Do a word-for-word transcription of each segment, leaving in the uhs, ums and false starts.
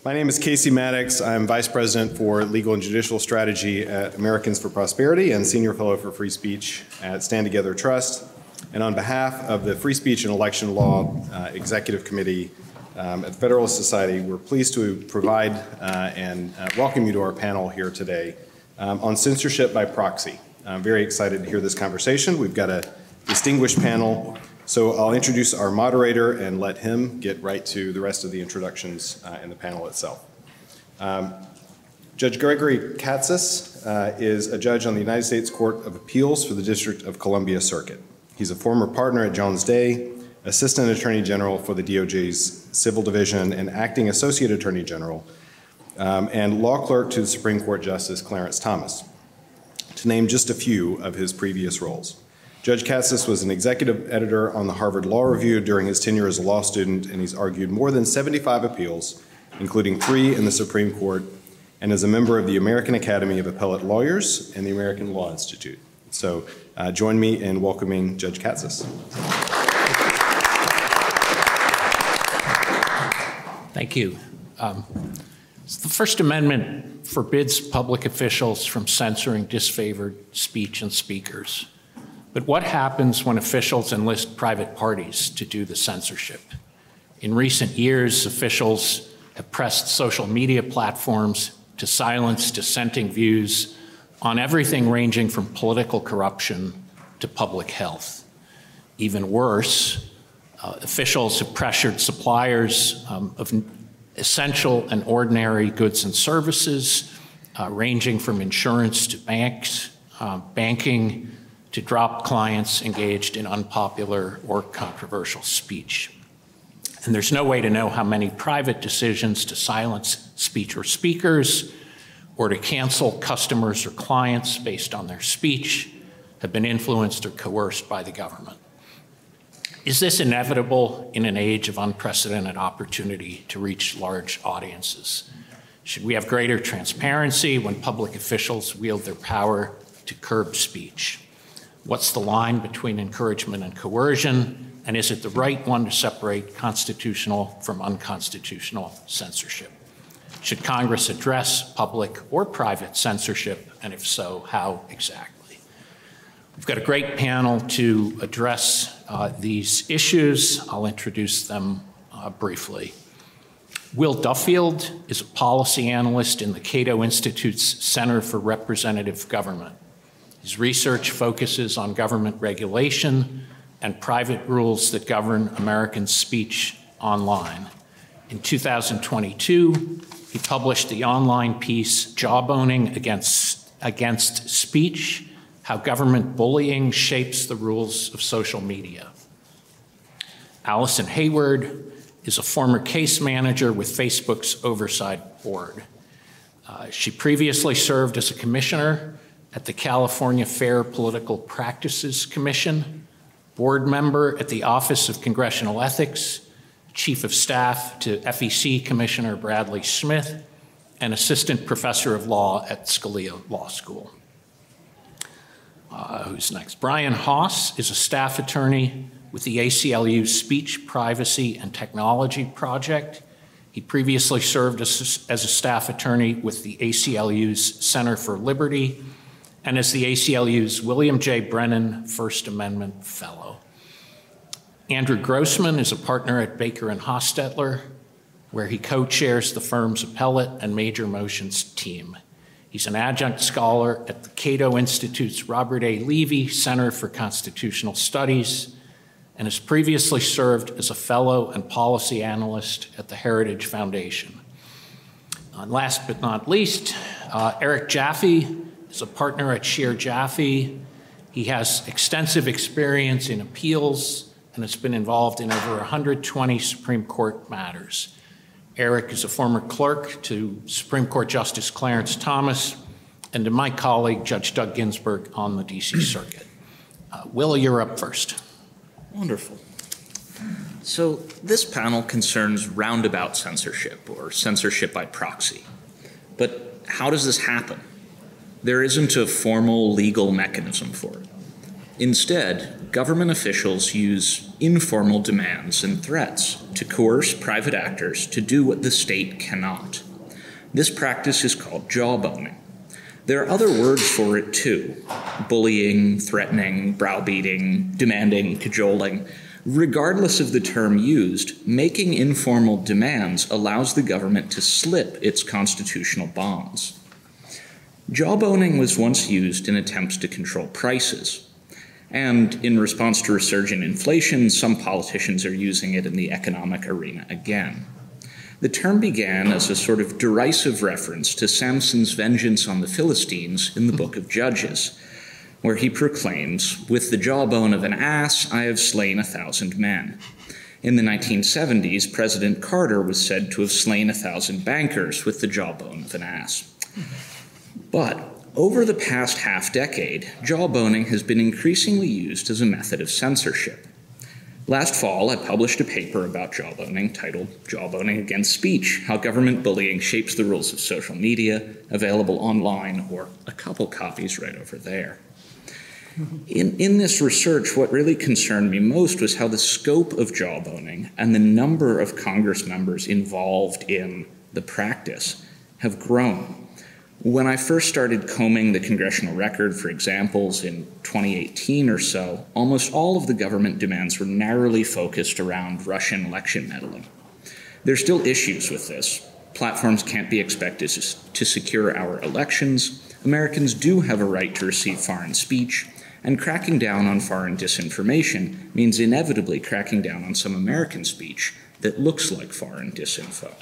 My name is Casey Maddox. I'm Vice President for Legal and Judicial Strategy at Americans for Prosperity and Senior Fellow for Free Speech at Stand Together Trust. And on behalf of the Free Speech and Election Law uh, Executive Committee um, at the Federalist Society, we're pleased to provide uh, and uh, welcome you to our panel here today um, on censorship by proxy. I'm very excited to hear this conversation. We've got a distinguished panel. So I'll introduce our moderator and let him get right to the rest of the introductions uh, in the panel itself. Um, Judge Gregory Katsas uh, is a judge on the United States Court of Appeals for the District of Columbia Circuit. He's a former partner at Jones Day, Assistant Attorney General for the D O J's Civil Division, and Acting Associate Attorney General, um, and law clerk to the Supreme Court Justice Clarence Thomas, to name just a few of his previous roles. Judge Katsas was an executive editor on the Harvard Law Review during his tenure as a law student, and he's argued more than seventy-five appeals, including three in the Supreme Court, and is a member of the American Academy of Appellate Lawyers and the American Law Institute. So uh, join me in welcoming Judge Katsas. Thank you. Um, the First Amendment forbids public officials from censoring disfavored speech and speakers. But what happens when officials enlist private parties to do the censorship? In recent years, officials have pressed social media platforms to silence dissenting views on everything ranging from political corruption to public health. Even worse, uh, officials have pressured suppliers um, of essential and ordinary goods and services, uh, ranging from insurance to banks, uh, banking, to drop clients engaged in unpopular or controversial speech. And there's no way to know how many private decisions to silence speech or speakers or to cancel customers or clients based on their speech have been influenced or coerced by the government. Is this inevitable in an age of unprecedented opportunity to reach large audiences? Should we have greater transparency when public officials wield their power to curb speech? What's the line between encouragement and coercion? And is it the right one to separate constitutional from unconstitutional censorship? Should Congress address public or private censorship? And if so, how exactly? We've got a great panel to address uh, these issues. I'll introduce them uh, briefly. Will Duffield is a policy analyst in the Cato Institute's Center for Representative Government. His research focuses on government regulation and private rules that govern American speech online. In two thousand twenty-two, he published the online piece, Jawboning Against, Against Speech, How Government Bullying Shapes the Rules of Social Media. Allison Hayward is a former case manager with Facebook's Oversight Board. Uh, she previously served as a commissioner at the California Fair Political Practices Commission, board member at the Office of Congressional Ethics, chief of staff to F E C Commissioner Bradley Smith, and assistant professor of law at Scalia Law School. Uh, who's next? Brian Haas is a staff attorney with the A C L U's Speech, Privacy, and Technology Project. He previously served as, as a staff attorney with the A C L U's Center for Liberty and as the A C L U's William J. Brennan First Amendment Fellow. Andrew Grossman is a partner at Baker and Hostetler, where he co-chairs the firm's appellate and major motions team. He's an adjunct scholar at the Cato Institute's Robert A. Levy Center for Constitutional Studies and has previously served as a fellow and policy analyst at the Heritage Foundation. And last but not least, uh, Eric Jaffe is a partner at Scheer Jaffe. He has extensive experience in appeals and has been involved in over one hundred twenty Supreme Court matters. Eric is a former clerk to Supreme Court Justice Clarence Thomas and to my colleague, Judge Doug Ginsburg, on the D C Circuit. Uh, Will, you're up first. Wonderful. So this panel concerns roundabout censorship or censorship by proxy. But how does this happen? There isn't a formal legal mechanism for it. Instead, government officials use informal demands and threats to coerce private actors to do what the state cannot. This practice is called jawboning. There are other words for it too: bullying, threatening, browbeating, demanding, cajoling. Regardless of the term used, making informal demands allows the government to slip its constitutional bonds. Jawboning was once used in attempts to control prices. And in response to resurgent inflation, some politicians are using it in the economic arena again. The term began as a sort of derisive reference to Samson's vengeance on the Philistines in the book of Judges, where he proclaims, "With the jawbone of an ass, I have slain a thousand men." In the nineteen seventies, President Carter was said to have slain a thousand bankers with the jawbone of an ass. But over the past half-decade, jawboning has been increasingly used as a method of censorship. Last fall, I published a paper about jawboning titled "Jawboning Against Speech: How Government Bullying Shapes the Rules of Social Media," available online, or a couple copies right over there. In, in this research, what really concerned me most was how the scope of jawboning and the number of Congress members involved in the practice have grown. When I first started combing the congressional record for examples in twenty eighteen or so, almost all of the government demands were narrowly focused around Russian election meddling. There are still issues with this. Platforms can't be expected to secure our elections. Americans do have a right to receive foreign speech, and cracking down on foreign disinformation means inevitably cracking down on some American speech that looks like foreign disinfo.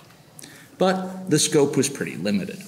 But the scope was pretty limited.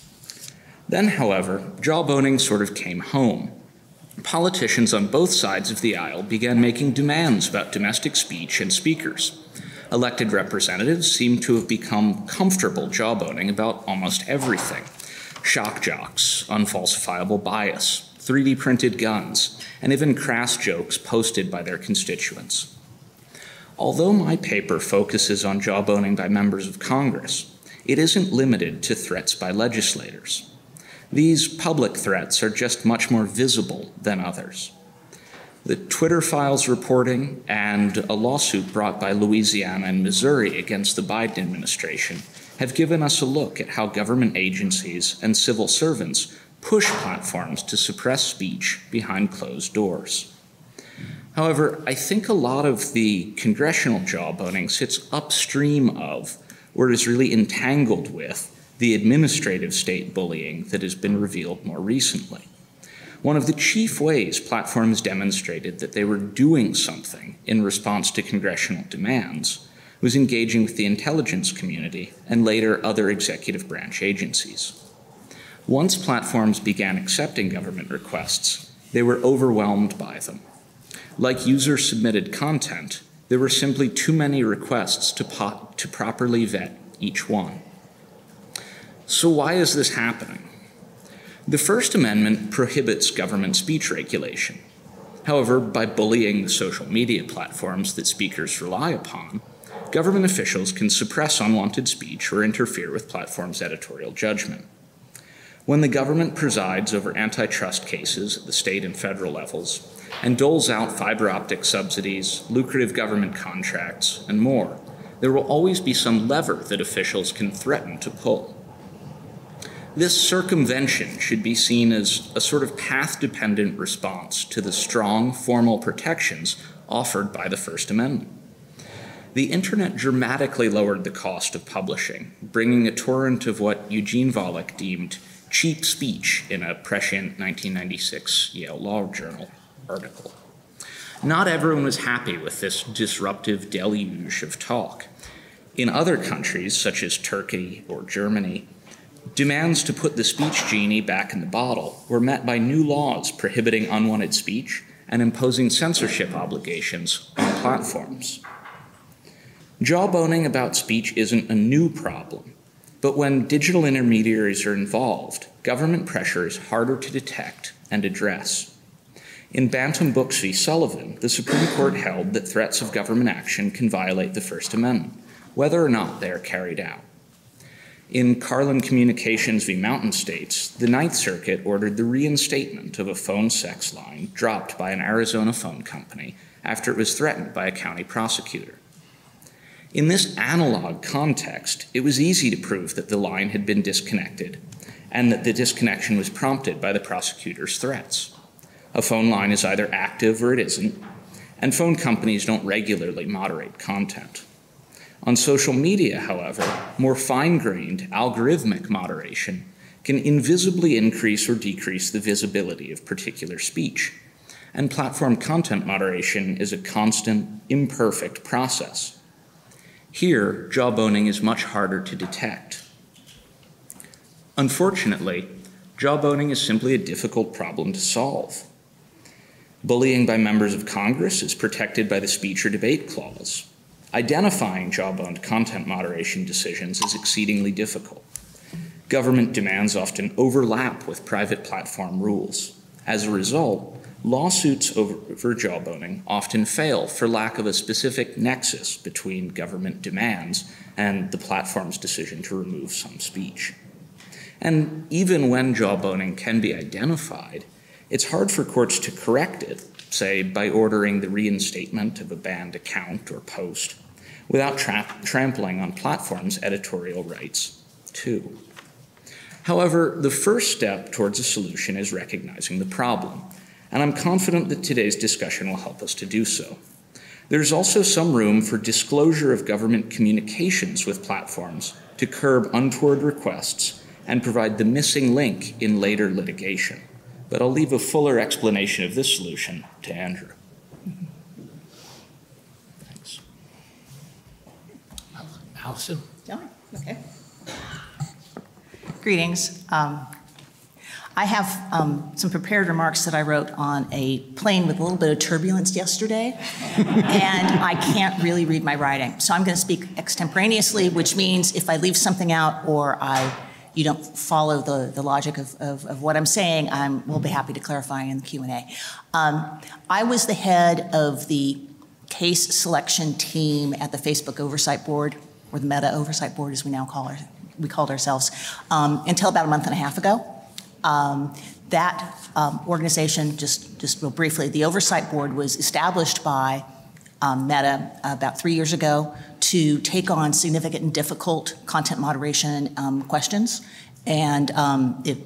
Then, however, jawboning sort of came home. Politicians on both sides of the aisle began making demands about domestic speech and speakers. Elected representatives seem to have become comfortable jawboning about almost everything: shock jocks, unfalsifiable bias, three D printed guns, and even crass jokes posted by their constituents. Although my paper focuses on jawboning by members of Congress, it isn't limited to threats by legislators. These public threats are just much more visible than others. The Twitter files reporting and a lawsuit brought by Louisiana and Missouri against the Biden administration have given us a look at how government agencies and civil servants push platforms to suppress speech behind closed doors. However, I think a lot of the congressional jawboning sits upstream of, or is really entangled with, the administrative state bullying that has been revealed more recently. One of the chief ways platforms demonstrated that they were doing something in response to congressional demands was engaging with the intelligence community and later other executive branch agencies. Once platforms began accepting government requests, they were overwhelmed by them. Like user-submitted content, there were simply too many requests to, po- to properly vet each one. So why is this happening? The First Amendment prohibits government speech regulation. However, by bullying the social media platforms that speakers rely upon, government officials can suppress unwanted speech or interfere with platforms' editorial judgment. When the government presides over antitrust cases at the state and federal levels and doles out fiber optic subsidies, lucrative government contracts, and more, there will always be some lever that officials can threaten to pull. This circumvention should be seen as a sort of path-dependent response to the strong formal protections offered by the First Amendment. The internet dramatically lowered the cost of publishing, bringing a torrent of what Eugene Volokh deemed cheap speech in a prescient nineteen ninety-six Yale Law Journal article. Not everyone was happy with this disruptive deluge of talk. In other countries, such as Turkey or Germany, demands to put the speech genie back in the bottle were met by new laws prohibiting unwanted speech and imposing censorship obligations on platforms. Jawboning about speech isn't a new problem, but when digital intermediaries are involved, government pressure is harder to detect and address. In Bantam Books v. Sullivan, the Supreme Court held that threats of government action can violate the First Amendment, whether or not they are carried out. In Carlin Communications v. Mountain States, the Ninth Circuit ordered the reinstatement of a phone sex line dropped by an Arizona phone company after it was threatened by a county prosecutor. In this analog context, it was easy to prove that the line had been disconnected and that the disconnection was prompted by the prosecutor's threats. A phone line is either active or it isn't, and phone companies don't regularly moderate content. On social media, however, more fine-grained algorithmic moderation can invisibly increase or decrease the visibility of particular speech, and platform content moderation is a constant, imperfect process. Here, jawboning is much harder to detect. Unfortunately, jawboning is simply a difficult problem to solve. Bullying by members of Congress is protected by the Speech or Debate Clause. Identifying jawboned content moderation decisions is exceedingly difficult. Government demands often overlap with private platform rules. As a result, lawsuits over jawboning often fail for lack of a specific nexus between government demands and the platform's decision to remove some speech. And even when jawboning can be identified, it's hard for courts to correct it, say by ordering the reinstatement of a banned account or post, without tra- trampling on platforms' editorial rights, too. However, the first step towards a solution is recognizing the problem, and I'm confident that today's discussion will help us to do so. There's also some room for disclosure of government communications with platforms to curb untoward requests and provide the missing link in later litigation. But I'll leave a fuller explanation of this solution to Andrew. Thanks. Allison? Oh, okay. Greetings. Um, I have um, some prepared remarks that I wrote on a plane with a little bit of turbulence yesterday, and I can't really read my writing. So I'm going to speak extemporaneously, which means if I leave something out or I you don't follow the, the logic of, of, of what I'm saying, I will be happy to clarify in the Q and A. Um, I was the head of the case selection team at the Facebook Oversight Board, or the Meta Oversight Board as we now call our, we called ourselves, um, until about a month and a half ago. Um, that um, organization, just, just real briefly, the Oversight Board was established by um, Meta about three years ago to take on significant and difficult content moderation um, questions. And um, it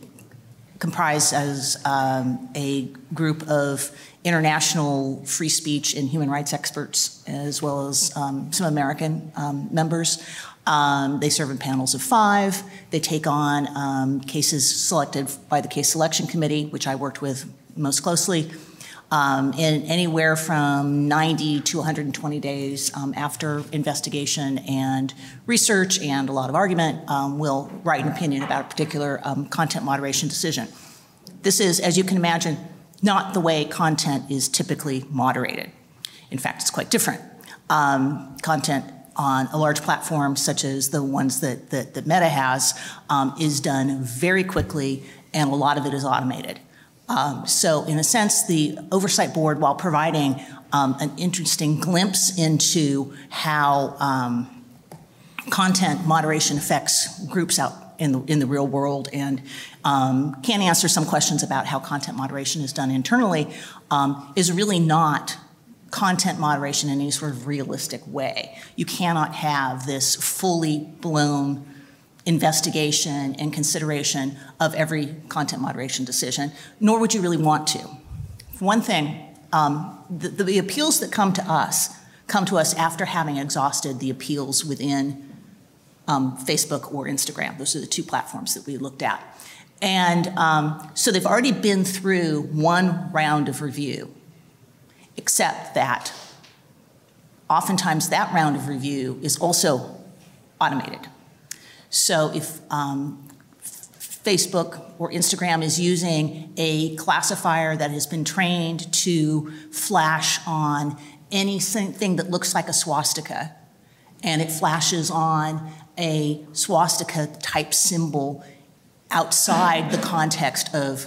comprises um, a group of international free speech and human rights experts, as well as um, some American um, members. Um, they serve in panels of five. They take on um, cases selected by the Case Selection Committee, which I worked with most closely, um, in anywhere from ninety to one hundred twenty days um, after investigation and research and a lot of argument, um, will write an opinion about a particular um, content moderation decision. This is, as you can imagine, not the way content is typically moderated. In fact, it's quite different. Um, content on a large platform such as the ones that, that, that Meta has um, is done very quickly, and a lot of it is automated. Um, so in a sense, the Oversight Board, while providing um, an interesting glimpse into how um, content moderation affects groups out in the, in the real world, and um, can answer some questions about how content moderation is done internally, um, is really not content moderation in any sort of realistic way. You cannot have this fully blown investigation and consideration of every content moderation decision, nor would you really want to. For one thing, um, the, the appeals that come to us come to us after having exhausted the appeals within um, Facebook or Instagram. Those are the two platforms that we looked at. And um, so they've already been through one round of review, except that oftentimes that round of review is also automated. So if um, Facebook or Instagram is using a classifier that has been trained to flash on anything that looks like a swastika, and it flashes on a swastika type symbol outside the context of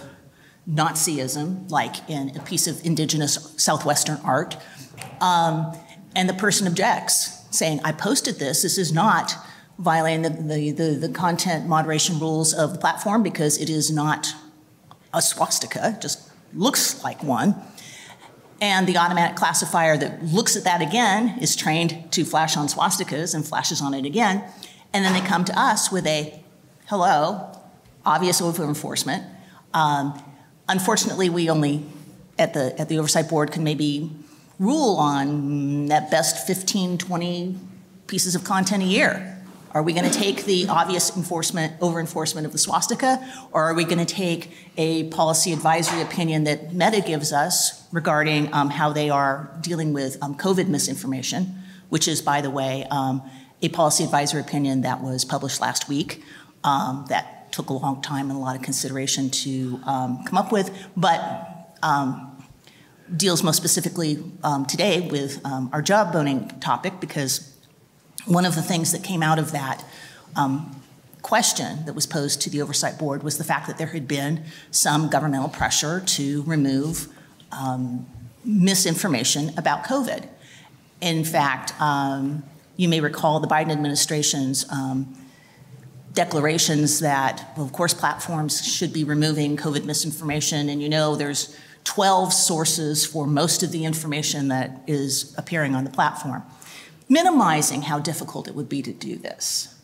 Nazism, like in a piece of indigenous Southwestern art, um, and the person objects, saying, I posted this, this is not violating the, the, the, the content moderation rules of the platform because it is not a swastika, it just looks like one. And the automatic classifier that looks at that again is trained to flash on swastikas and flashes on it again. And then they come to us with a, hello, obvious over-enforcement. Um, unfortunately, we only, at the, at the Oversight Board, can maybe rule on at best fifteen, twenty pieces of content a year. Are we going to take the obvious enforcement, over-enforcement of the swastika, or are we going to take a policy advisory opinion that Meta gives us regarding um, how they are dealing with um, COVID misinformation, which is, by the way, um, a policy advisory opinion that was published last week um, that took a long time and a lot of consideration to um, come up with, but um, deals most specifically um, today with um, our jawboning topic, because one of the things that came out of that um, question that was posed to the Oversight Board was the fact that there had been some governmental pressure to remove um, misinformation about COVID. In fact, um, you may recall the Biden administration's um, declarations that, well, of course, platforms should be removing COVID misinformation, and you know there's twelve sources for most of the information that is appearing on the platform, minimizing how difficult it would be to do this.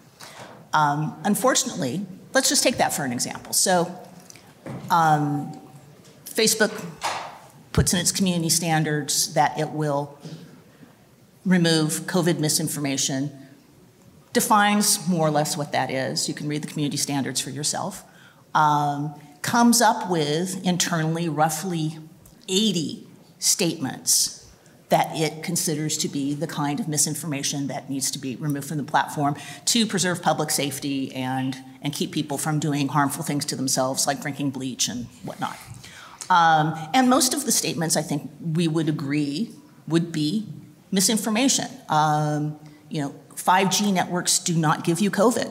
Um, unfortunately, let's just take that for an example. So um, Facebook puts in its community standards that it will remove COVID misinformation, defines more or less what that is. You can read the community standards for yourself. Um, comes up with internally roughly eighty statements that it considers to be the kind of misinformation that needs to be removed from the platform to preserve public safety and, and keep people from doing harmful things to themselves, like drinking bleach and whatnot. Um, and most of the statements, I think we would agree, would be misinformation. Um, you know, five G networks do not give you COVID.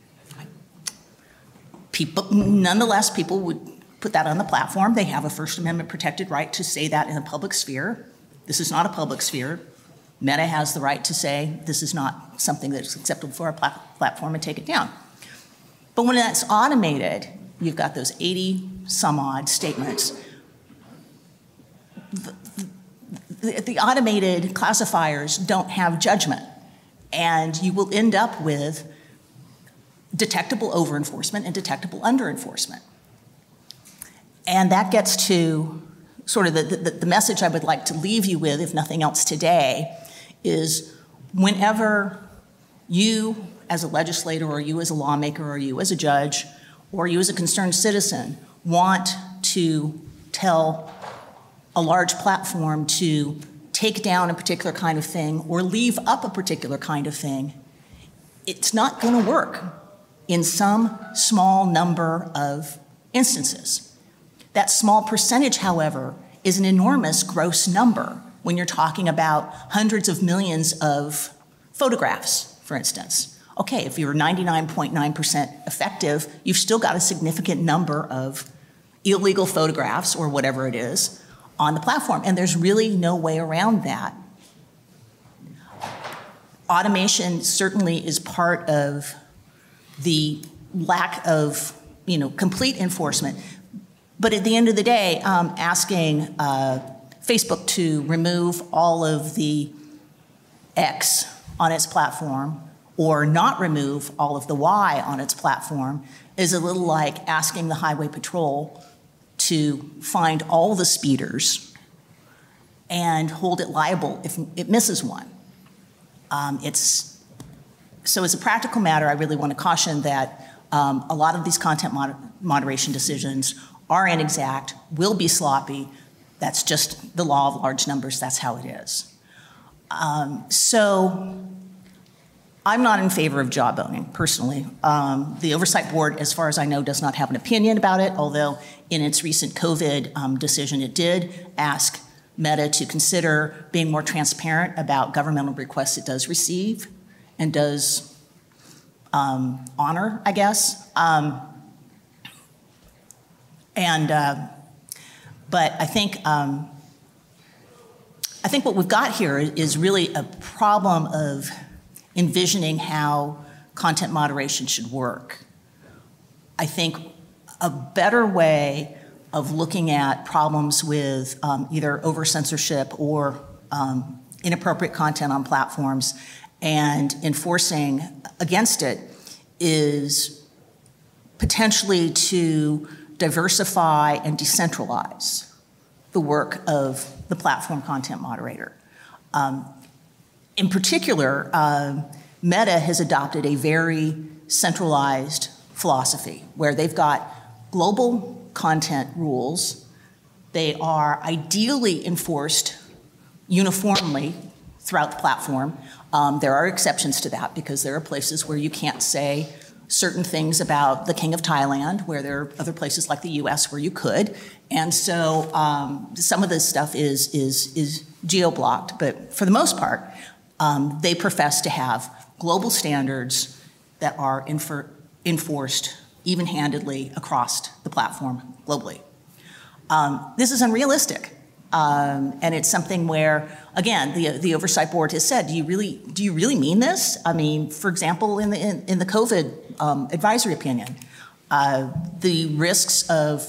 People, nonetheless, people would put that on the platform. They have a First Amendment protected right to say that in the public sphere. This is not a public sphere. Meta has the right to say this is not something that's acceptable for our plat platform and take it down. But when that's automated, you've got those eighty some odd statements. The, the, the automated classifiers don't have judgment, and you will end up with detectable over-enforcement and detectable under-enforcement. And that gets to sort of the, the, the message I would like to leave you with, if nothing else today, is whenever you as a legislator or you as a lawmaker or you as a judge or you as a concerned citizen want to tell a large platform to take down a particular kind of thing or leave up a particular kind of thing, it's not going to work in some small number of instances. That small percentage, however, is an enormous gross number when you're talking about hundreds of millions of photographs, for instance. Okay, if you're ninety-nine point nine percent effective, you've still got a significant number of illegal photographs or whatever it is on the platform, and there's really no way around that. Automation certainly is part of the lack of, you know, complete enforcement. But at the end of the day, um, asking uh, Facebook to remove all of the X on its platform or not remove all of the Y on its platform is a little like asking the Highway Patrol to find all the speeders and hold it liable if it misses one. Um, it's, so as a practical matter, I really want to caution that um, a lot of these content moder moderation decisions are inexact, will be sloppy. That's just the law of large numbers. That's how it is. Um, so I'm not in favor of jawboning, personally. Um, the Oversight Board, as far as I know, does not have an opinion about it, although in its recent COVID um, decision, it did ask Meta to consider being more transparent about governmental requests it does receive and does um, honor, I guess. Um, And, uh, but I think, um, I think what we've got here is really a problem of envisioning how content moderation should work. I think a better way of looking at problems with um, either over-censorship or um, inappropriate content on platforms and enforcing against it is potentially to diversify and decentralize the work of the platform content moderator. Um, in particular, uh, Meta has adopted a very centralized philosophy where they've got global content rules. They are ideally enforced uniformly throughout the platform. Um, there are exceptions to that because there are places where you can't say certain things about the King of Thailand, where there are other places like the U S where you could. And so um, some of this stuff is, is, is geo-blocked, but for the most part, um, they profess to have global standards that are infer enforced even-handedly across the platform globally. Um, this is unrealistic. Um, and it's something where, again, the, the oversight board has said, do you really, do you really mean this? I mean, for example, in the, in, in the COVID um, advisory opinion, uh, the risks of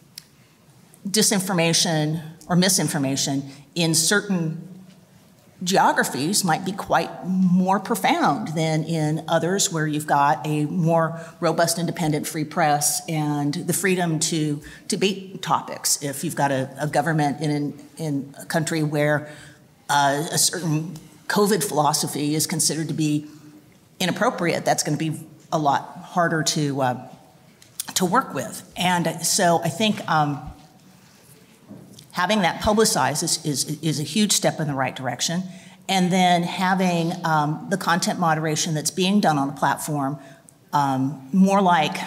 disinformation or misinformation in certain geographies might be quite more profound than in others where you've got a more robust, independent, free press and the freedom to debate topics. If you've got a, a government in, in a country where uh, a certain COVID philosophy is considered to be inappropriate, that's going to be a lot harder to, uh, to work with. And so I think um, having that publicized is, is, is a huge step in the right direction. And then having um, the content moderation that's being done on the platform um, more like,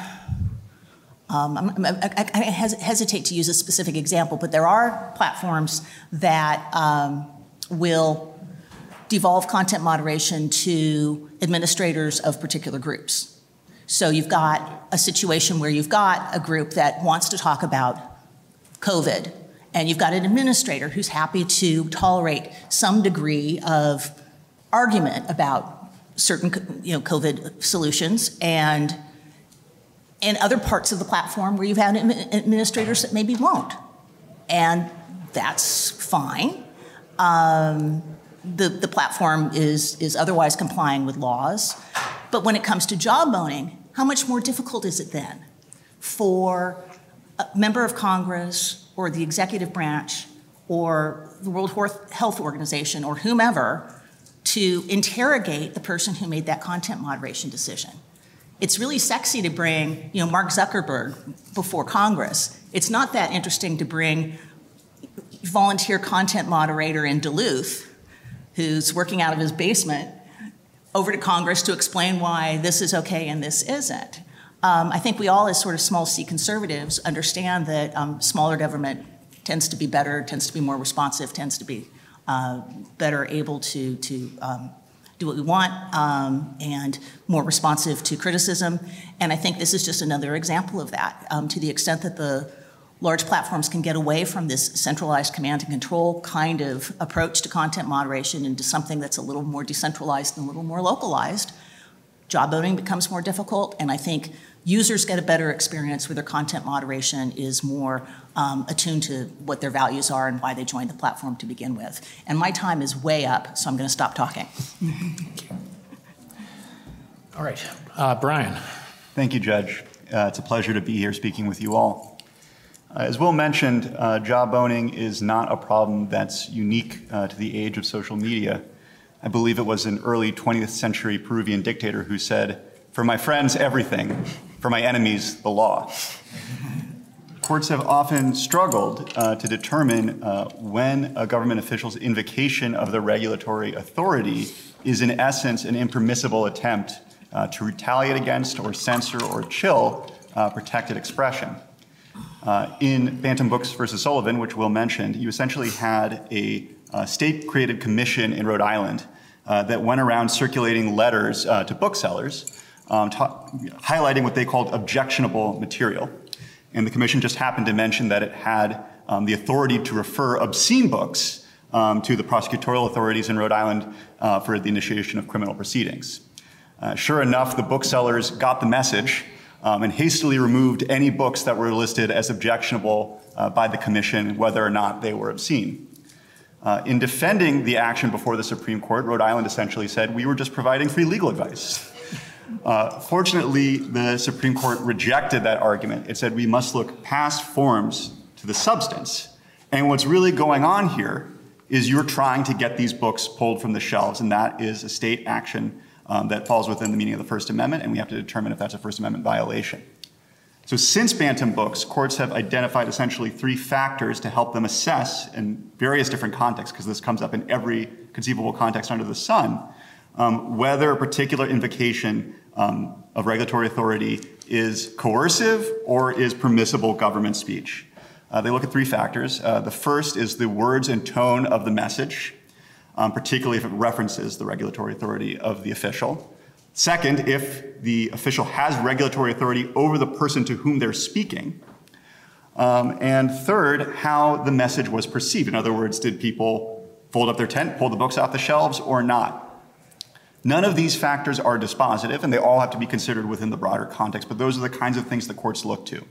um, I, I hesitate to use a specific example, but there are platforms that um, will devolve content moderation to administrators of particular groups. So you've got a situation where you've got a group that wants to talk about COVID, and you've got an administrator who's happy to tolerate some degree of argument about certain, you know, COVID solutions, and in other parts of the platform where you've had administrators that maybe won't. And that's fine. Um, the, the platform is, is otherwise complying with laws. But when it comes to jawboning, how much more difficult is it then for a member of Congress or the executive branch or the World Health Organization or whomever to interrogate the person who made that content moderation decision? It's really sexy to bring, you know, Mark Zuckerberg before Congress. It's not that interesting to bring volunteer content moderator in Duluth who's working out of his basement over to Congress to explain why this is okay and this isn't. Um, I think we all, as sort of small c conservatives, understand that um, smaller government tends to be better, tends to be more responsive, tends to be uh, better able to, to um, do what we want, um, and more responsive to criticism. And I think this is just another example of that. Um, to the extent that the large platforms can get away from this centralized command and control kind of approach to content moderation into something that's a little more decentralized and a little more localized, jawboning becomes more difficult, and I think users get a better experience where their content moderation is more um, attuned to what their values are and why they joined the platform to begin with. And my time is way up, so I'm going to stop talking. All right, uh, Brian. Thank you, Judge. Uh, it's a pleasure to be here speaking with you all. Uh, as Will mentioned, uh, jawboning is not a problem that's unique uh, to the age of social media. I believe it was an early twentieth century Peruvian dictator who said, "For my friends, everything. For my enemies, the law." Courts have often struggled uh, to determine uh, when a government official's invocation of the regulatory authority is in essence an impermissible attempt uh, to retaliate against or censor or chill uh, protected expression. Uh, in Bantam Books versus Sullivan, which Will mentioned, you essentially had a uh, state-created commission in Rhode Island uh, that went around circulating letters uh, to booksellers um, highlighting what they called objectionable material. And the commission just happened to mention that it had um, the authority to refer obscene books um, to the prosecutorial authorities in Rhode Island uh, for the initiation of criminal proceedings. Uh, sure enough, the booksellers got the message um, and hastily removed any books that were listed as objectionable uh, by the commission, whether or not they were obscene. Uh, in defending the action before the Supreme Court, Rhode Island essentially said, we were just providing free legal advice. Uh, fortunately, the Supreme Court rejected that argument. It said we must look past forms to the substance. And what's really going on here is you're trying to get these books pulled from the shelves, and that is a state action um, that falls within the meaning of the First Amendment, and we have to determine if that's a First Amendment violation. So since Bantam Books, courts have identified essentially three factors to help them assess in various different contexts, because this comes up in every conceivable context under the sun, um, whether a particular invocation um, of regulatory authority is coercive or is permissible government speech. Uh, they look at three factors. Uh, the first is the words and tone of the message, um, particularly if it references the regulatory authority of the official. Second, if the official has regulatory authority over the person to whom they're speaking. Um, and third, how the message was perceived. In other words, did people fold up their tent, pull the books off the shelves, or not? None of these factors are dispositive, and they all have to be considered within the broader context, but those are the kinds of things the courts look to.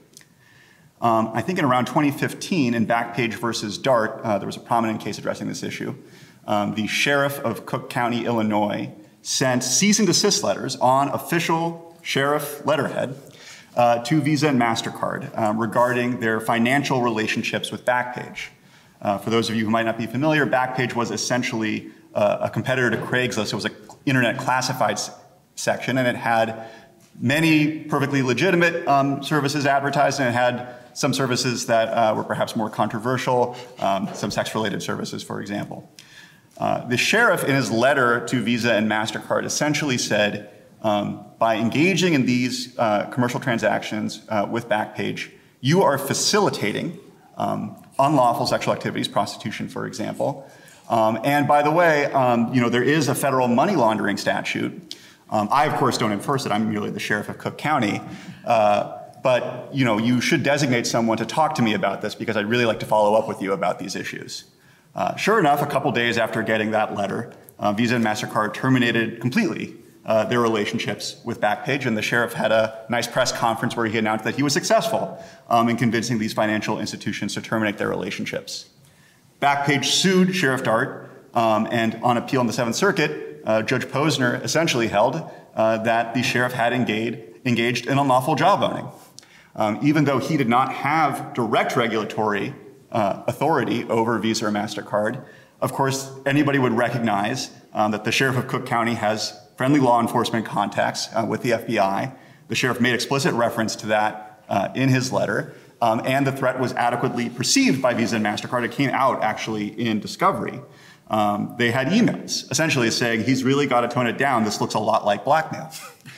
Um, I think in around twenty fifteen, in Backpage versus Dart, uh, there was a prominent case addressing this issue. Um, the sheriff of Cook County, Illinois, sent cease and desist letters on official sheriff letterhead uh, to Visa and MasterCard um, regarding their financial relationships with Backpage. Uh, for those of you who might not be familiar, Backpage was essentially uh, a competitor to Craigslist. It was an internet classifieds section, and it had many perfectly legitimate um, services advertised, and it had some services that uh, were perhaps more controversial, um, some sex-related services, for example. Uh, the sheriff, in his letter to Visa and MasterCard, essentially said, um, by engaging in these uh, commercial transactions uh, with Backpage, you are facilitating um, unlawful sexual activities, prostitution, for example. Um, and by the way, um, you know, there is a federal money laundering statute. Um, I, of course, don't enforce it. I'm merely the sheriff of Cook County. Uh, but, you know, you should designate someone to talk to me about this because I'd really like to follow up with you about these issues. Uh, sure enough, a couple days after getting that letter, uh, Visa and MasterCard terminated completely uh, their relationships with Backpage, and the sheriff had a nice press conference where he announced that he was successful um, in convincing these financial institutions to terminate their relationships. Backpage sued Sheriff Dart, um, and on appeal in the Seventh Circuit, uh, Judge Posner essentially held uh, that the sheriff had engaged, engaged in unlawful jawboning. Um, even though he did not have direct regulatory Uh, authority over Visa or MasterCard. Of course, anybody would recognize um, that the sheriff of Cook County has friendly law enforcement contacts uh, with the F B I. The sheriff made explicit reference to that uh, in his letter, um, and the threat was adequately perceived by Visa and MasterCard. It came out actually in discovery. Um, they had emails essentially saying, he's really got to tone it down. This looks a lot like blackmail.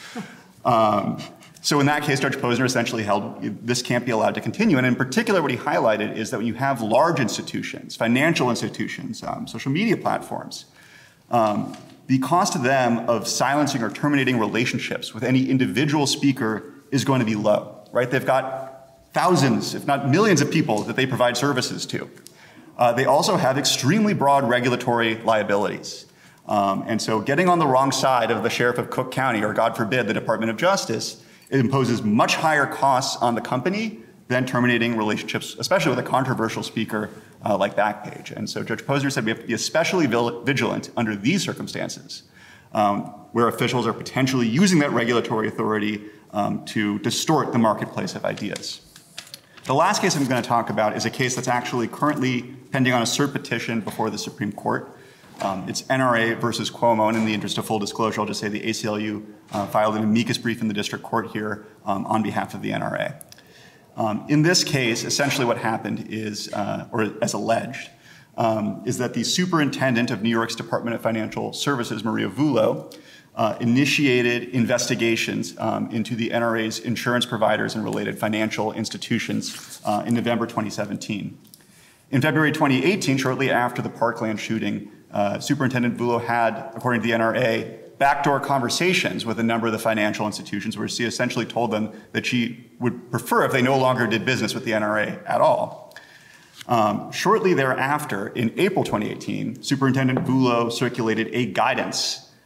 um, So in that case, Judge Posner essentially held this can't be allowed to continue. And in particular, what he highlighted is that when you have large institutions, financial institutions, um, social media platforms, um, the cost to them of silencing or terminating relationships with any individual speaker is going to be low, right? They've got thousands, if not millions of people that they provide services to. Uh, they also have extremely broad regulatory liabilities. Um, and so getting on the wrong side of the sheriff of Cook County, or God forbid, the Department of Justice, it imposes much higher costs on the company than terminating relationships, especially with a controversial speaker uh, like Backpage. And so Judge Posner said we have to be especially vigilant under these circumstances, um, where officials are potentially using that regulatory authority um, to distort the marketplace of ideas. The last case I'm going to talk about is a case that's actually currently pending on a cert petition before the Supreme Court. Um, it's N R A versus Cuomo, and in the interest of full disclosure, I'll just say the A C L U uh, filed an amicus brief in the district court here um, on behalf of the N R A. Um, in this case, essentially what happened is, uh, or as alleged, um, is that the superintendent of New York's Department of Financial Services, Maria Vullo, uh, initiated investigations um, into the N R A's insurance providers and related financial institutions uh, in November twenty seventeen. In February twenty eighteen, shortly after the Parkland shooting, Uh, Superintendent Vullo had, according to the N R A, backdoor conversations with a number of the financial institutions where she essentially told them that she would prefer if they no longer did business with the N R A at all. Um, shortly thereafter, in April twenty eighteen, Superintendent Vullo circulated a guidance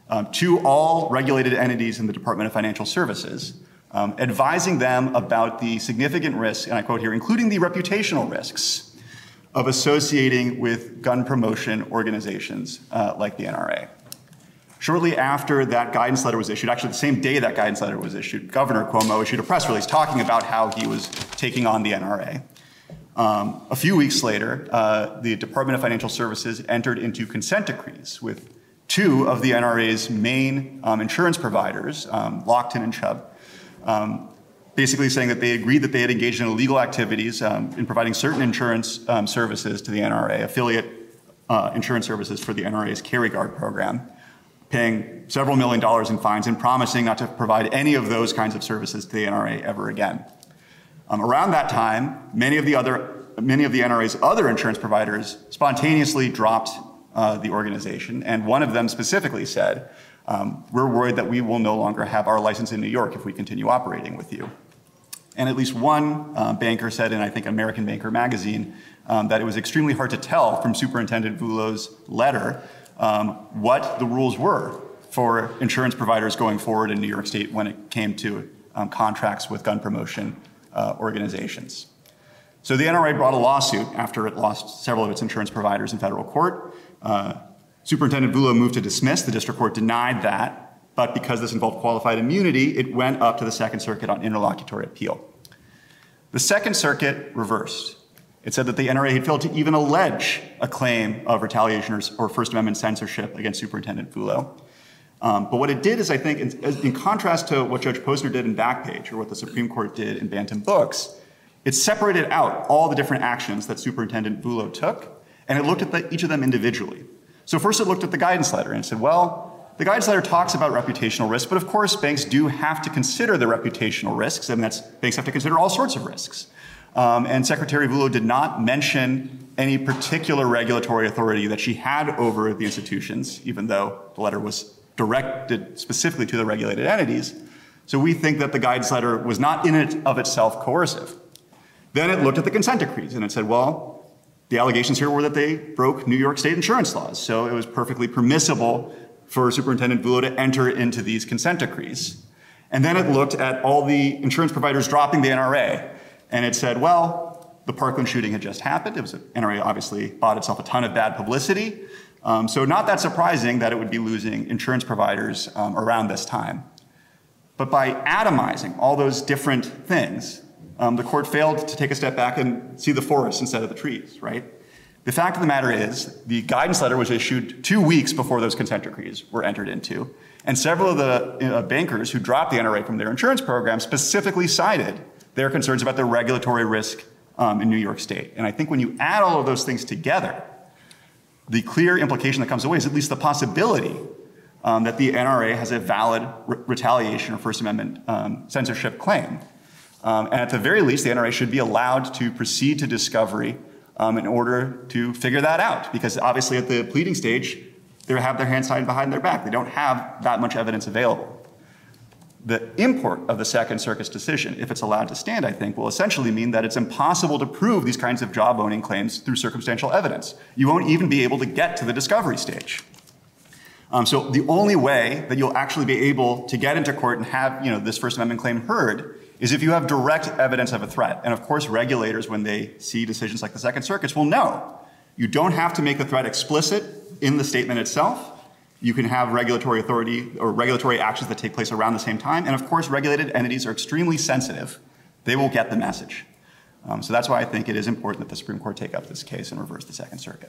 um, to all regulated entities in the Department of Financial Services, um, advising them about the significant risks, and I quote here, including the reputational risks of associating with gun promotion organizations uh, like the N R A. Shortly after that guidance letter was issued, actually the same day that guidance letter was issued, Governor Cuomo issued a press release talking about how he was taking on the N R A. Um, a few weeks later, uh, the Department of Financial Services entered into consent decrees with two of the N R A's main um, insurance providers, um, Lockton and Chubb, um, basically saying that they agreed that they had engaged in illegal activities um, in providing certain insurance um, services to the N R A, affiliate uh, insurance services for the N R A's Carry Guard program, paying several million dollars in fines and promising not to provide any of those kinds of services to the N R A ever again. Um, around that time, many of the other, many of the N R A's other insurance providers spontaneously dropped uh, the organization, and one of them specifically said, um, "We're worried that we will no longer have our license in New York if we continue operating with you." And at least one uh, banker said in, I think, American Banker magazine, um, that it was extremely hard to tell from Superintendent Vullo's letter um, what the rules were for insurance providers going forward in New York State when it came to um, contracts with gun promotion uh, organizations. So the N R A brought a lawsuit after it lost several of its insurance providers in federal court. Uh, Superintendent Vullo moved to dismiss. The district court denied that. But because this involved qualified immunity, it went up to the Second Circuit on interlocutory appeal. The Second Circuit reversed. It said that the N R A had failed to even allege a claim of retaliation or, or First Amendment censorship against Superintendent Vullo. Um, but what it did is, I think, in, in contrast to what Judge Posner did in Backpage or what the Supreme Court did in Bantam Books, it separated out all the different actions that Superintendent Vullo took, and it looked at the, each of them individually. So first it looked at the guidance letter and said, well, the guidance letter talks about reputational risks, but of course banks do have to consider the reputational risks, and that's banks have to consider all sorts of risks. Um, and Secretary Vullo did not mention any particular regulatory authority that she had over the institutions, even though the letter was directed specifically to the regulated entities. So we think that the guidance letter was not in and of itself coercive. Then it looked at the consent decrees and it said, well, the allegations here were that they broke New York state insurance laws, so it was perfectly permissible for Superintendent Vullo to enter into these consent decrees. And then it looked at all the insurance providers dropping the N R A, and it said, well, the Parkland shooting had just happened. It was, N R A obviously bought itself a ton of bad publicity, um, so not that surprising that it would be losing insurance providers um, around this time. But by atomizing all those different things, um, the court failed to take a step back and see the forest instead of the trees, right? The fact of the matter is, the guidance letter was issued two weeks before those consent decrees were entered into, and several of the uh, bankers who dropped the N R A from their insurance program specifically cited their concerns about the regulatory risk um, in New York State. And I think when you add all of those things together, the clear implication that comes away is at least the possibility um, that the N R A has a valid re retaliation or First Amendment um, censorship claim. Um, and at the very least, the N R A should be allowed to proceed to discovery Um, in order to figure that out. Because obviously at the pleading stage, they have their hands tied behind their back. They don't have that much evidence available. The import of the Second Circuit's decision, if it's allowed to stand, I think, will essentially mean that it's impossible to prove these kinds of job-owning claims through circumstantial evidence. You won't even be able to get to the discovery stage. Um, so the only way that you'll actually be able to get into court and have, you know, this First Amendment claim heard is if you have direct evidence of a threat. And of course, regulators, when they see decisions like the Second Circuit's, will know. You don't have to make the threat explicit in the statement itself. You can have regulatory authority or regulatory actions that take place around the same time. And of course, regulated entities are extremely sensitive. They will get the message. Um, so that's why I think it is important that the Supreme Court take up this case and reverse the Second Circuit.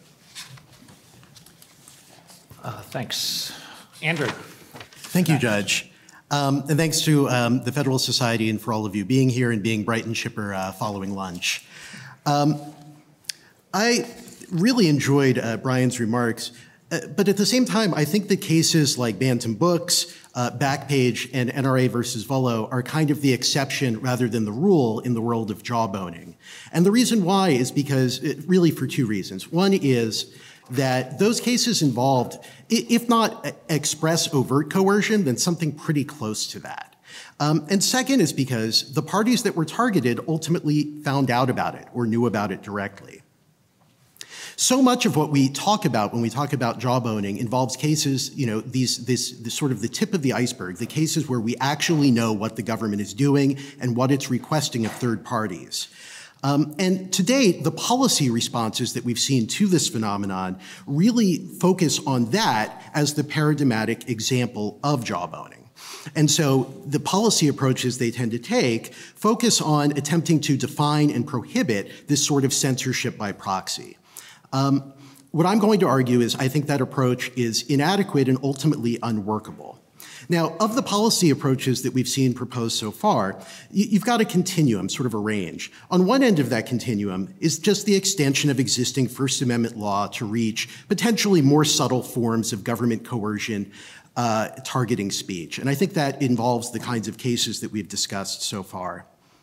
Uh, thanks. Andrew. Thank you, Judge. Um, and thanks to um, the Federalist Society and for all of you being here and being bright and chipper uh, following lunch. Um, I really enjoyed uh, Brian's remarks, uh, but at the same time, I think that cases like Bantam Books, uh, Backpage, and N R A versus Vullo are kind of the exception rather than the rule in the world of jawboning. And the reason why is because, it, really for two reasons. One is that those cases involved, if not express overt coercion, then something pretty close to that. Um, and second is because the parties that were targeted ultimately found out about it or knew about it directly. So much of what we talk about when we talk about jawboning involves cases, you know, these, this, this sort of the tip of the iceberg, the cases where we actually know what the government is doing and what it's requesting of third parties. Um, and to date, the policy responses that we've seen to this phenomenon really focus on that as the paradigmatic example of jawboning. And so the policy approaches they tend to take focus on attempting to define and prohibit this sort of censorship by proxy. Um, what I'm going to argue is I think that approach is inadequate and ultimately unworkable. Now, of the policy approaches that we've seen proposed so far, you've got a continuum, sort of a range. On one end of that continuum is just the extension of existing First Amendment law to reach potentially more subtle forms of government coercion uh, targeting speech. And I think that involves the kinds of cases that we've discussed so far.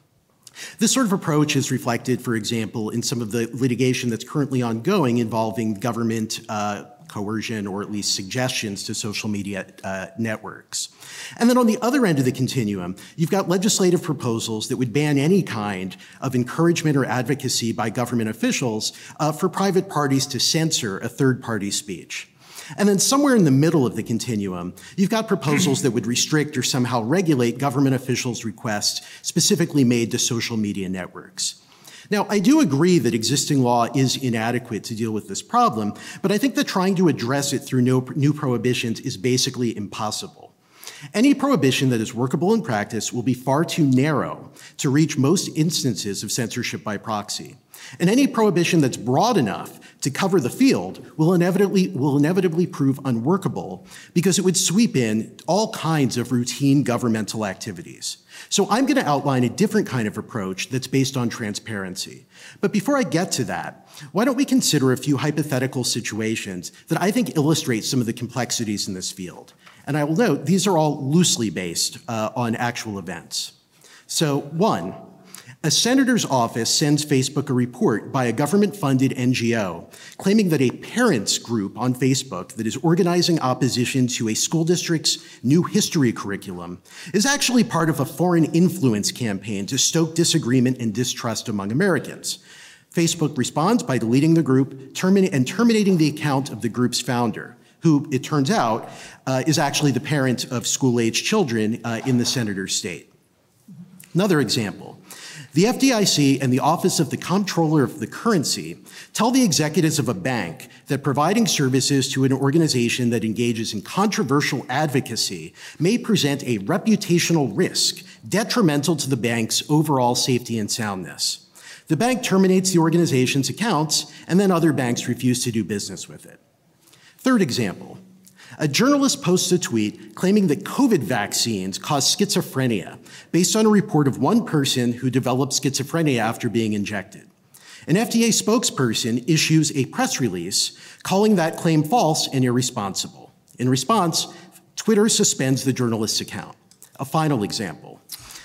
This sort of approach is reflected, for example, in some of the litigation that's currently ongoing involving government uh, coercion or at least suggestions to social media uh, networks. And then on the other end of the continuum, you've got legislative proposals that would ban any kind of encouragement or advocacy by government officials uh, for private parties to censor a third party's speech. And then somewhere in the middle of the continuum, you've got proposals that would restrict or somehow regulate government officials' requests specifically made to social media networks. Now, I do agree that existing law is inadequate to deal with this problem, but I think that trying to address it through no, new prohibitions is basically impossible. Any prohibition that is workable in practice will be far too narrow to reach most instances of censorship by proxy. And any prohibition that's broad enough to cover the field will inevitably, will inevitably prove unworkable because it would sweep in all kinds of routine governmental activities. So I'm going to outline a different kind of approach that's based on transparency. But before I get to that, why don't we consider a few hypothetical situations that I think illustrate some of the complexities in this field. And I will note these are all loosely based uh, on actual events. So one, a senator's office sends Facebook a report by a government-funded N G O claiming that a parents group on Facebook that is organizing opposition to a school district's new history curriculum is actually part of a foreign influence campaign to stoke disagreement and distrust among Americans. Facebook responds by deleting the group termi- and terminating the account of the group's founder, who, it turns out, uh, is actually the parent of school-age children uh, in the senator's state. Another example. The F D I C and the Office of the Comptroller of the Currency tell the executives of a bank that providing services to an organization that engages in controversial advocacy may present a reputational risk detrimental to the bank's overall safety and soundness. The bank terminates the organization's accounts, and then other banks refuse to do business with it. Third example. A journalist posts a tweet claiming that COVID vaccines cause schizophrenia based on a report of one person who developed schizophrenia after being injected. An F D A spokesperson issues a press release calling that claim false and irresponsible. In response, Twitter suspends the journalist's account. A final example.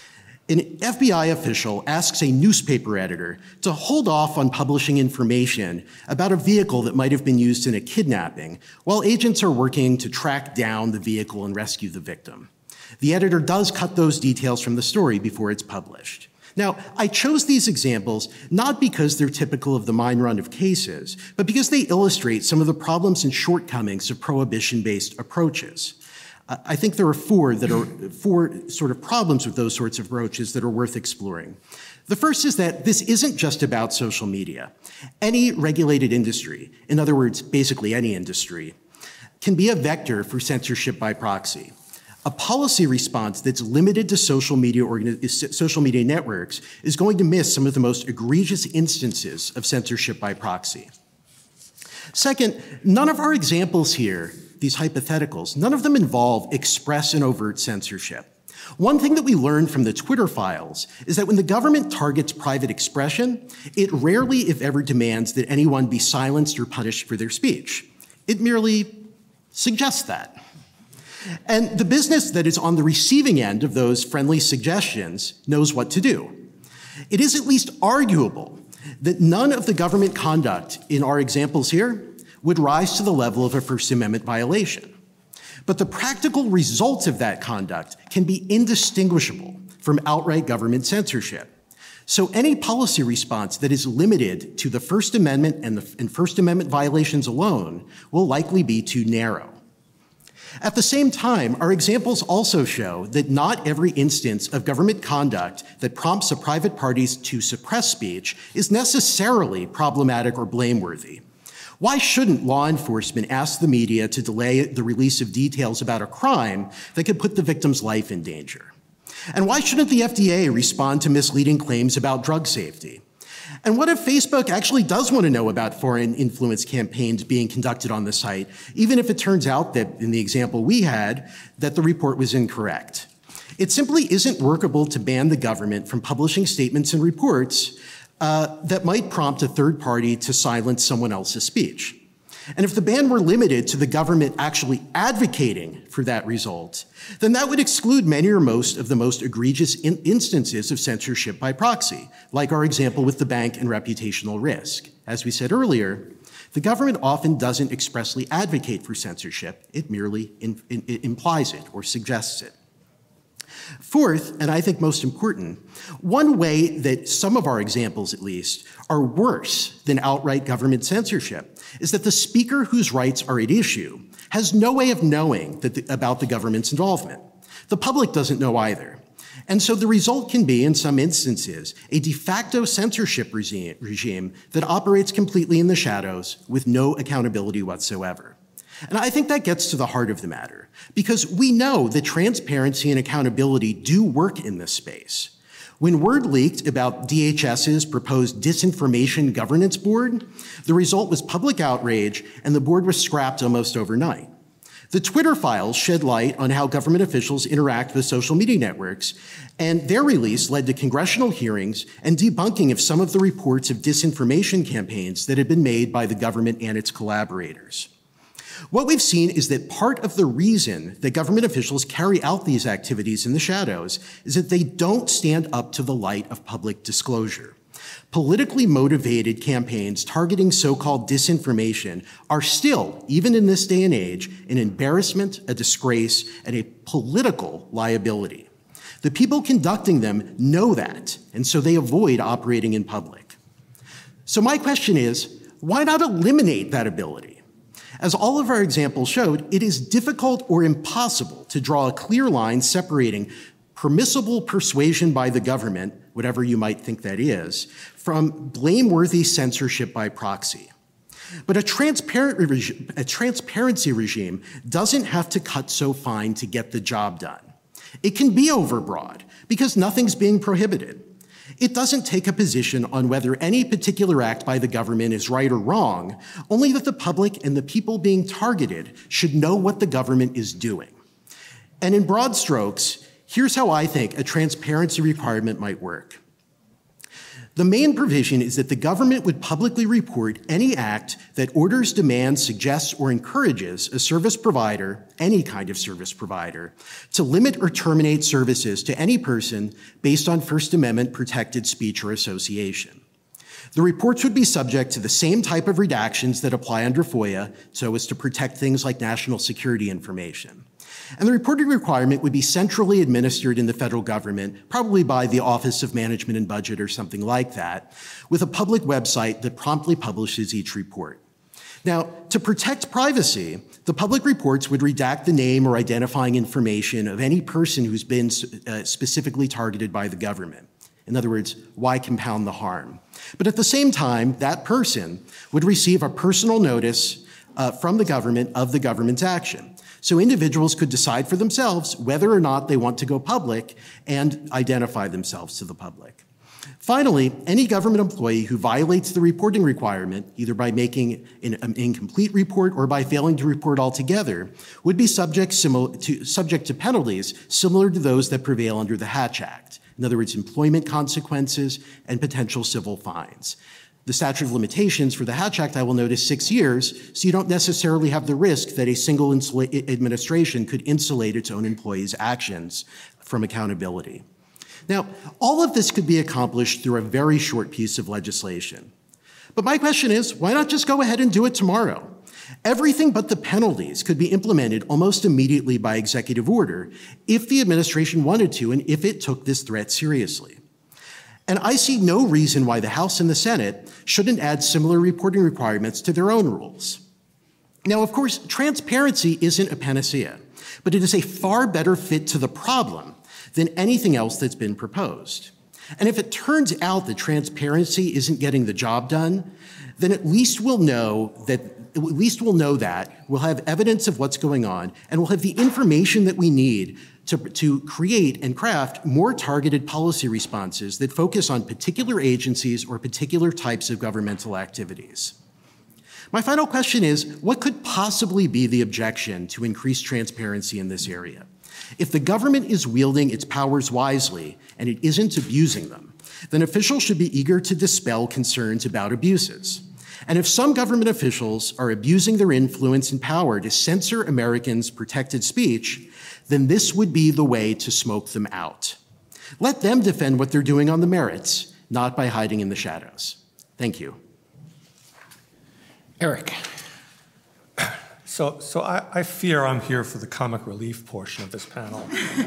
An F B I official asks a newspaper editor to hold off on publishing information about a vehicle that might have been used in a kidnapping while agents are working to track down the vehicle and rescue the victim. The editor does cut those details from the story before it's published. Now, I chose these examples not because they're typical of the mine run of cases, but because they illustrate some of the problems and shortcomings of prohibition-based approaches. I think there are four that are four sort of problems with those sorts of approaches that are worth exploring. The first is that this isn't just about social media. Any regulated industry, in other words, basically any industry, can be a vector for censorship by proxy. A policy response that's limited to social media, organi- social media networks is going to miss some of the most egregious instances of censorship by proxy. Second, none of our examples here, these hypotheticals, none of them involve express and overt censorship. One thing that we learned from the Twitter files is that when the government targets private expression, it rarely, if ever, demands that anyone be silenced or punished for their speech. It merely suggests that. And the business that is on the receiving end of those friendly suggestions knows what to do. It is at least arguable that none of the government conduct in our examples here would rise to the level of a First Amendment violation. But the practical results of that conduct can be indistinguishable from outright government censorship. So any policy response that is limited to the First Amendment and, the, and First Amendment violations alone will likely be too narrow. At the same time, our examples also show that not every instance of government conduct that prompts a private party to suppress speech is necessarily problematic or blameworthy. Why shouldn't law enforcement ask the media to delay the release of details about a crime that could put the victim's life in danger? And why shouldn't the F D A respond to misleading claims about drug safety? And what if Facebook actually does want to know about foreign influence campaigns being conducted on the site, even if it turns out that, in the example we had, that the report was incorrect? It simply isn't workable to ban the government from publishing statements and reports uh, that might prompt a third party to silence someone else's speech. And if the ban were limited to the government actually advocating for that result, then that would exclude many or most of the most egregious in instances of censorship by proxy, like our example with the bank and reputational risk. As we said earlier, the government often doesn't expressly advocate for censorship, it merely in, in, it implies it or suggests it. Fourth, and I think most important, one way that some of our examples, at least, are worse than outright government censorship is that the speaker whose rights are at issue has no way of knowing that the, about the government's involvement. The public doesn't know either. And so the result can be, in some instances, a de facto censorship regime, regime that operates completely in the shadows with no accountability whatsoever. And I think that gets to the heart of the matter, because we know that transparency and accountability do work in this space. When word leaked about D H S's proposed Disinformation Governance Board, the result was public outrage, and the board was scrapped almost overnight. The Twitter files shed light on how government officials interact with social media networks, and their release led to congressional hearings and debunking of some of the reports of disinformation campaigns that had been made by the government and its collaborators. What we've seen is that part of the reason that government officials carry out these activities in the shadows is that they don't stand up to the light of public disclosure. Politically motivated campaigns targeting so-called disinformation are still, even in this day and age, an embarrassment, a disgrace, and a political liability. The people conducting them know that, and so they avoid operating in public. So my question is, why not eliminate that ability? As all of our examples showed, it is difficult or impossible to draw a clear line separating permissible persuasion by the government, whatever you might think that is, from blameworthy censorship by proxy. But a, transparent regi- a transparency regime doesn't have to cut so fine to get the job done. It can be overbroad because nothing's being prohibited. It doesn't take a position on whether any particular act by the government is right or wrong, only that the public and the people being targeted should know what the government is doing. And in broad strokes, here's how I think a transparency requirement might work. The main provision is that the government would publicly report any act that orders, demands, suggests, or encourages a service provider, any kind of service provider, to limit or terminate services to any person based on First Amendment protected speech or association. The reports would be subject to the same type of redactions that apply under FOIA, so as to protect things like national security information. And the reporting requirement would be centrally administered in the federal government, probably by the Office of Management and Budget or something like that, with a public website that promptly publishes each report. Now, to protect privacy, the public reports would redact the name or identifying information of any person who's been uh, specifically targeted by the government. In other words, why compound the harm? But at the same time, that person would receive a personal notice uh, from the government of the government's action. So individuals could decide for themselves whether or not they want to go public and identify themselves to the public. Finally, any government employee who violates the reporting requirement, either by making an, an incomplete report or by failing to report altogether, would be subject, to, subject to penalties similar to those that prevail under the Hatch Act. In other words, employment consequences and potential civil fines. The statute of limitations for the Hatch Act, I will note, is six years, so you don't necessarily have the risk that a single administration could insulate its own employees' actions from accountability. Now, all of this could be accomplished through a very short piece of legislation. But my question is, why not just go ahead and do it tomorrow? Everything but the penalties could be implemented almost immediately by executive order if the administration wanted to and if it took this threat seriously. And I see no reason why the House and the Senate shouldn't add similar reporting requirements to their own rules. Now, of course, transparency isn't a panacea, but it is a far better fit to the problem than anything else that's been proposed. And if it turns out that transparency isn't getting the job done, then at least we'll know that at least we'll know that we'll have evidence of what's going on, and we'll have the information that we need to, to create and craft more targeted policy responses that focus on particular agencies or particular types of governmental activities. My final question is, what could possibly be the objection to increased transparency in this area? If the government is wielding its powers wisely and it isn't abusing them, then officials should be eager to dispel concerns about abuses. And if some government officials are abusing their influence and power to censor Americans' protected speech, then this would be the way to smoke them out. Let them defend what they're doing on the merits, not by hiding in the shadows. Thank you. Eric. So, so I, I fear I'm here for the comic relief portion of this panel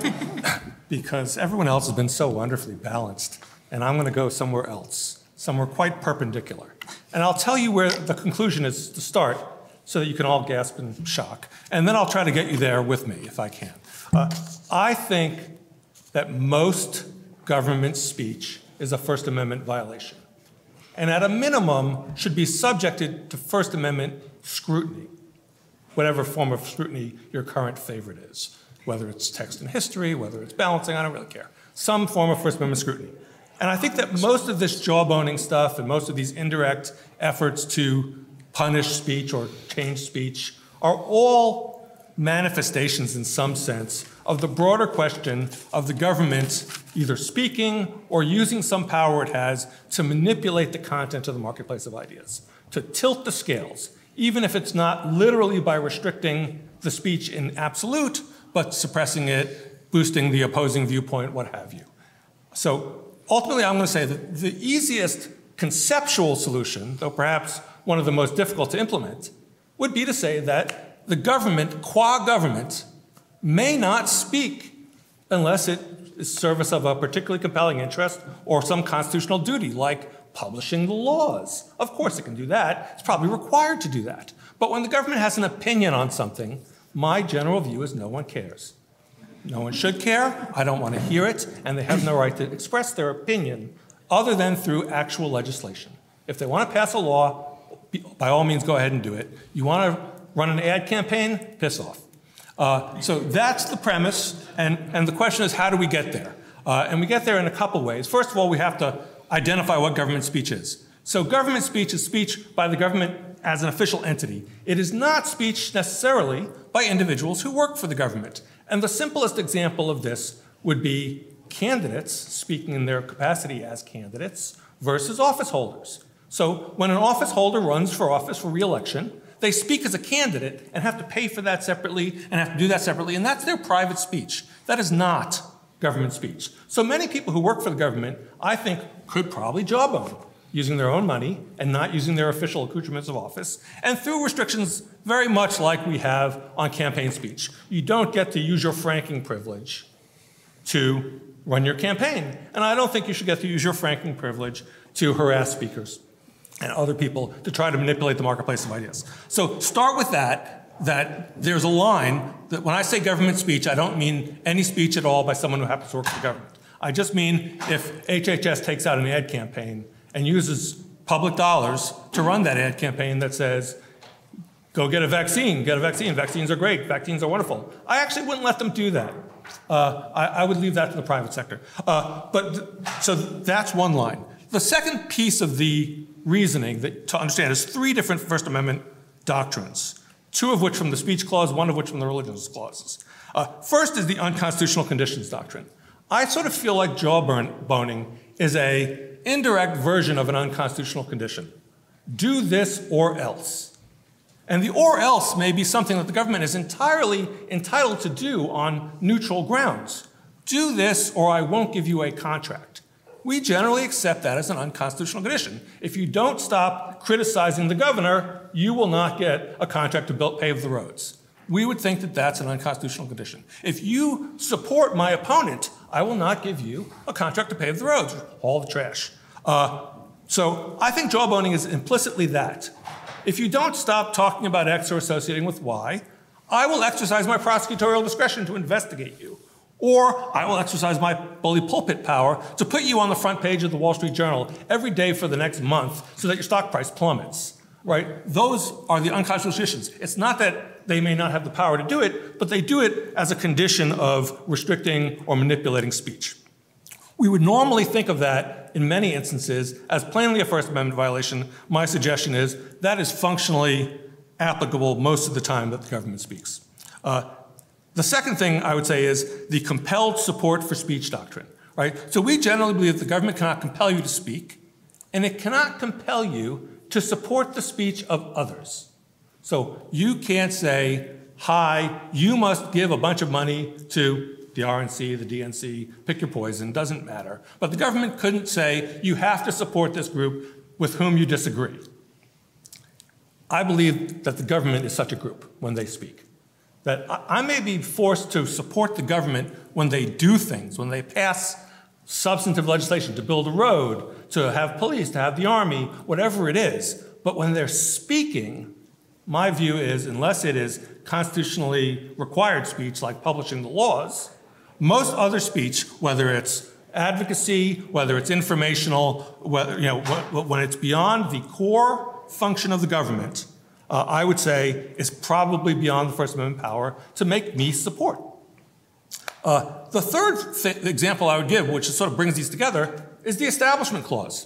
because everyone else has been so wonderfully balanced, and I'm going to go somewhere else, somewhere quite perpendicular. And I'll tell you where the conclusion is to start so that you can all gasp in shock, and then I'll try to get you there with me if I can. Uh, I think that most government speech is a First Amendment violation, and at a minimum should be subjected to First Amendment scrutiny, whatever form of scrutiny your current favorite is, whether it's text and history, whether it's balancing, I don't really care. Some form of First Amendment scrutiny. And I think that most of this jawboning stuff and most of these indirect efforts to punish speech or change speech are all manifestations in some sense of the broader question of the government either speaking or using some power it has to manipulate the content of the marketplace of ideas, to tilt the scales, even if it's not literally by restricting the speech in absolute, but suppressing it, boosting the opposing viewpoint, what have you. So ultimately, I'm going to say that the easiest conceptual solution, though perhaps one of the most difficult to implement, would be to say that the government, qua government, may not speak unless it is service of a particularly compelling interest or some constitutional duty, like publishing the laws. Of course it can do that. It's probably required to do that. But when the government has an opinion on something, my general view is no one cares. No one should care. I don't want to hear it, and they have no right to express their opinion other than through actual legislation. If they want to pass a law, by all means, go ahead and do it. You want to run an ad campaign? Piss off. Uh, so that's the premise, and, and the question is, how do we get there? Uh, and we get there in a couple ways. First of all, we have to identify what government speech is. So government speech is speech by the government as an official entity. It is not speech necessarily by individuals who work for the government. And the simplest example of this would be candidates speaking in their capacity as candidates versus office holders. So when an office holder runs for office for re-election, they speak as a candidate and have to pay for that separately and have to do that separately, and that's their private speech. That is not government speech. So many people who work for the government, I think, could probably jawbone using their own money and not using their official accoutrements of office, and through restrictions very much like we have on campaign speech. You don't get to use your franking privilege to run your campaign, and I don't think you should get to use your franking privilege to harass speakers and other people to try to manipulate the marketplace of ideas. So start with that, that there's a line that when I say government speech, I don't mean any speech at all by someone who happens to work for the government. I just mean if H H S takes out an ad campaign and uses public dollars to run that ad campaign that says, go get a vaccine, get a vaccine, vaccines are great, vaccines are wonderful. I actually wouldn't let them do that. Uh, I, I would leave that to the private sector. Uh, but th- so that's one line. The second piece of the reasoning that to understand is three different First Amendment doctrines, two of which from the speech clause, one of which from the religious clauses. Uh, first is the unconstitutional conditions doctrine. I sort of feel like jawboning is a indirect version of an unconstitutional condition. Do this or else. And the or else may be something that the government is entirely entitled to do on neutral grounds. Do this or I won't give you a contract. We generally accept that as an unconstitutional condition. If you don't stop criticizing the governor, you will not get a contract to build, pave the roads. We would think that that's an unconstitutional condition. If you support my opponent, I will not give you a contract to pave the roads, haul the trash. Uh, so I think jawboning is implicitly that. If you don't stop talking about X or associating with Y, I will exercise my prosecutorial discretion to investigate you. Or I will exercise my bully pulpit power to put you on the front page of the Wall Street Journal every day for the next month so that your stock price plummets, right? Those are the unconstitutional issues. It's not that they may not have the power to do it, but they do it as a condition of restricting or manipulating speech. We would normally think of that in many instances as plainly a First Amendment violation. My suggestion is that is functionally applicable most of the time that the government speaks. Uh, The second thing I would say is the compelled support for speech doctrine, right? So we generally believe the government cannot compel you to speak, and it cannot compel you to support the speech of others. So you can't say, hi, you must give a bunch of money to the R N C, the D N C, pick your poison, doesn't matter. But the government couldn't say, you have to support this group with whom you disagree. I believe that the government is such a group when they speak. That I may be forced to support the government when they do things, when they pass substantive legislation to build a road, to have police, to have the army, whatever it is. But when they're speaking, my view is, unless it is constitutionally required speech like publishing the laws, most other speech, whether it's advocacy, whether it's informational, whether, you know, when it's beyond the core function of the government, Uh, I would say is probably beyond the First Amendment power to make me support. Uh, the third th example I would give, which sort of brings these together, is the Establishment Clause.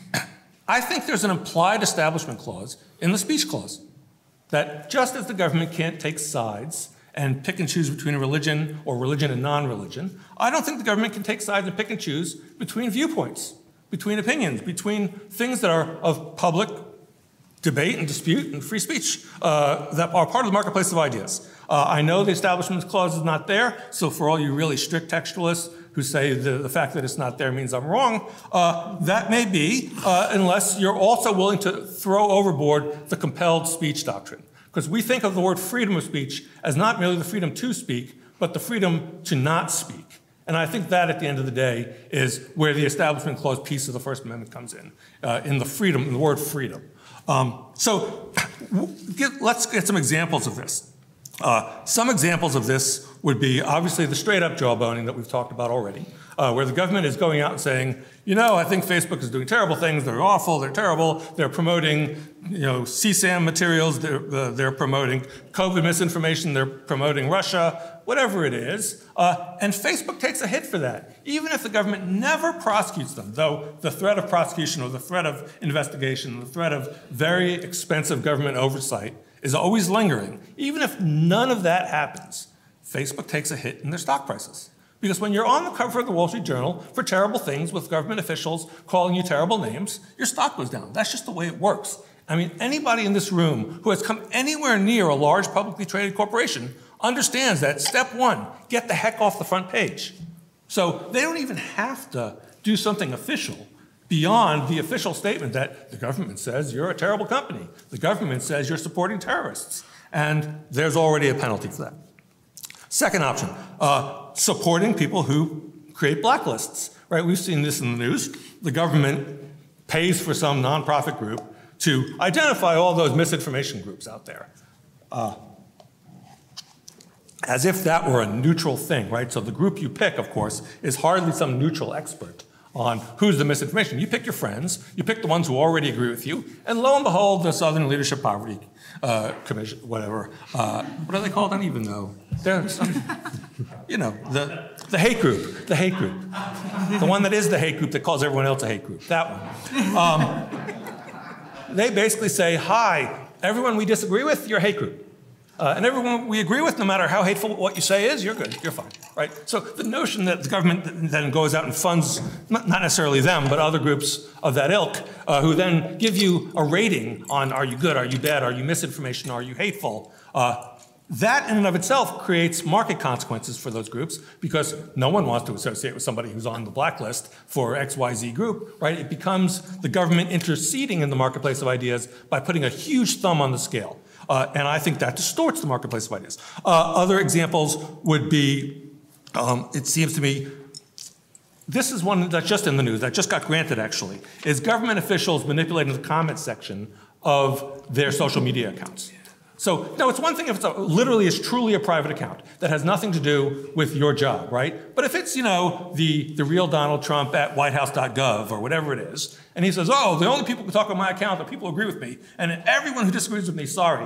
I think there's an implied Establishment Clause in the Speech Clause, that just as the government can't take sides and pick and choose between religion or religion and non-religion, I don't think the government can take sides and pick and choose between viewpoints, between opinions, between things that are of public debate and dispute and free speech uh, that are part of the marketplace of ideas. Uh, I know the Establishment Clause is not there, so for all you really strict textualists who say the, the fact that it's not there means I'm wrong, uh, that may be uh, unless you're also willing to throw overboard the compelled speech doctrine. Because we think of the word freedom of speech as not merely the freedom to speak, but the freedom to not speak. And I think that, at the end of the day, is where the Establishment Clause piece of the First Amendment comes in, uh, in the freedom, in the word freedom. Um, so get, let's get some examples of this. Uh, some examples of this would be obviously the straight up jawboning that we've talked about already, uh, where the government is going out and saying, you know, I think Facebook is doing terrible things, they're awful, they're terrible, they're promoting, you know, C SAM materials, they're, uh, they're promoting COVID misinformation, they're promoting Russia, whatever it is, uh, and Facebook takes a hit for that, even if the government never prosecutes them, though the threat of prosecution or the threat of investigation, the threat of very expensive government oversight is always lingering. Even if none of that happens, Facebook takes a hit in their stock prices. Because when you're on the cover of the Wall Street Journal for terrible things with government officials calling you terrible names, your stock goes down. That's just the way it works. I mean, anybody in this room who has come anywhere near a large publicly traded corporation understands that step one, get the heck off the front page. So they don't even have to do something official beyond the official statement that the government says you're a terrible company. The government says you're supporting terrorists. And there's already a penalty for that. Second option, uh, supporting people who create blacklists, right? We've seen this in the news. The government pays for some nonprofit group to identify all those misinformation groups out there. Uh, as if that were a neutral thing, right? So the group you pick, of course, is hardly some neutral expert on who's the misinformation. You pick your friends, you pick the ones who already agree with you, and lo and behold, the Southern Leadership Poverty uh, Commission, whatever. Uh, what are they called? I don't even know. They're some, you know, the, the hate group, the hate group. The one that is the hate group that calls everyone else a hate group, that one. Um, they basically say, hi, everyone we disagree with, you're a hate group. Uh, and everyone we agree with, no matter how hateful what you say is, you're good, you're fine, right? So the notion that the government then goes out and funds, not necessarily them, but other groups of that ilk, uh, who then give you a rating on are you good, are you bad, are you misinformation, are you hateful, uh, that in and of itself creates market consequences for those groups because no one wants to associate with somebody who's on the blacklist for X Y Z group, right? It becomes the government interceding in the marketplace of ideas by putting a huge thumb on the scale. Uh, and I think that distorts the marketplace of ideas. Uh, other examples would be, um, it seems to me, this is one that's just in the news, that just got granted actually, is government officials manipulating the comment section of their social media accounts. So, no, it's one thing if it's a, literally is truly a private account that has nothing to do with your job, right? But if it's, you know, the, the real Donald Trump at whitehouse dot gov or whatever it is, and he says, oh, the only people who talk on my account are people who agree with me, and everyone who disagrees with me, sorry.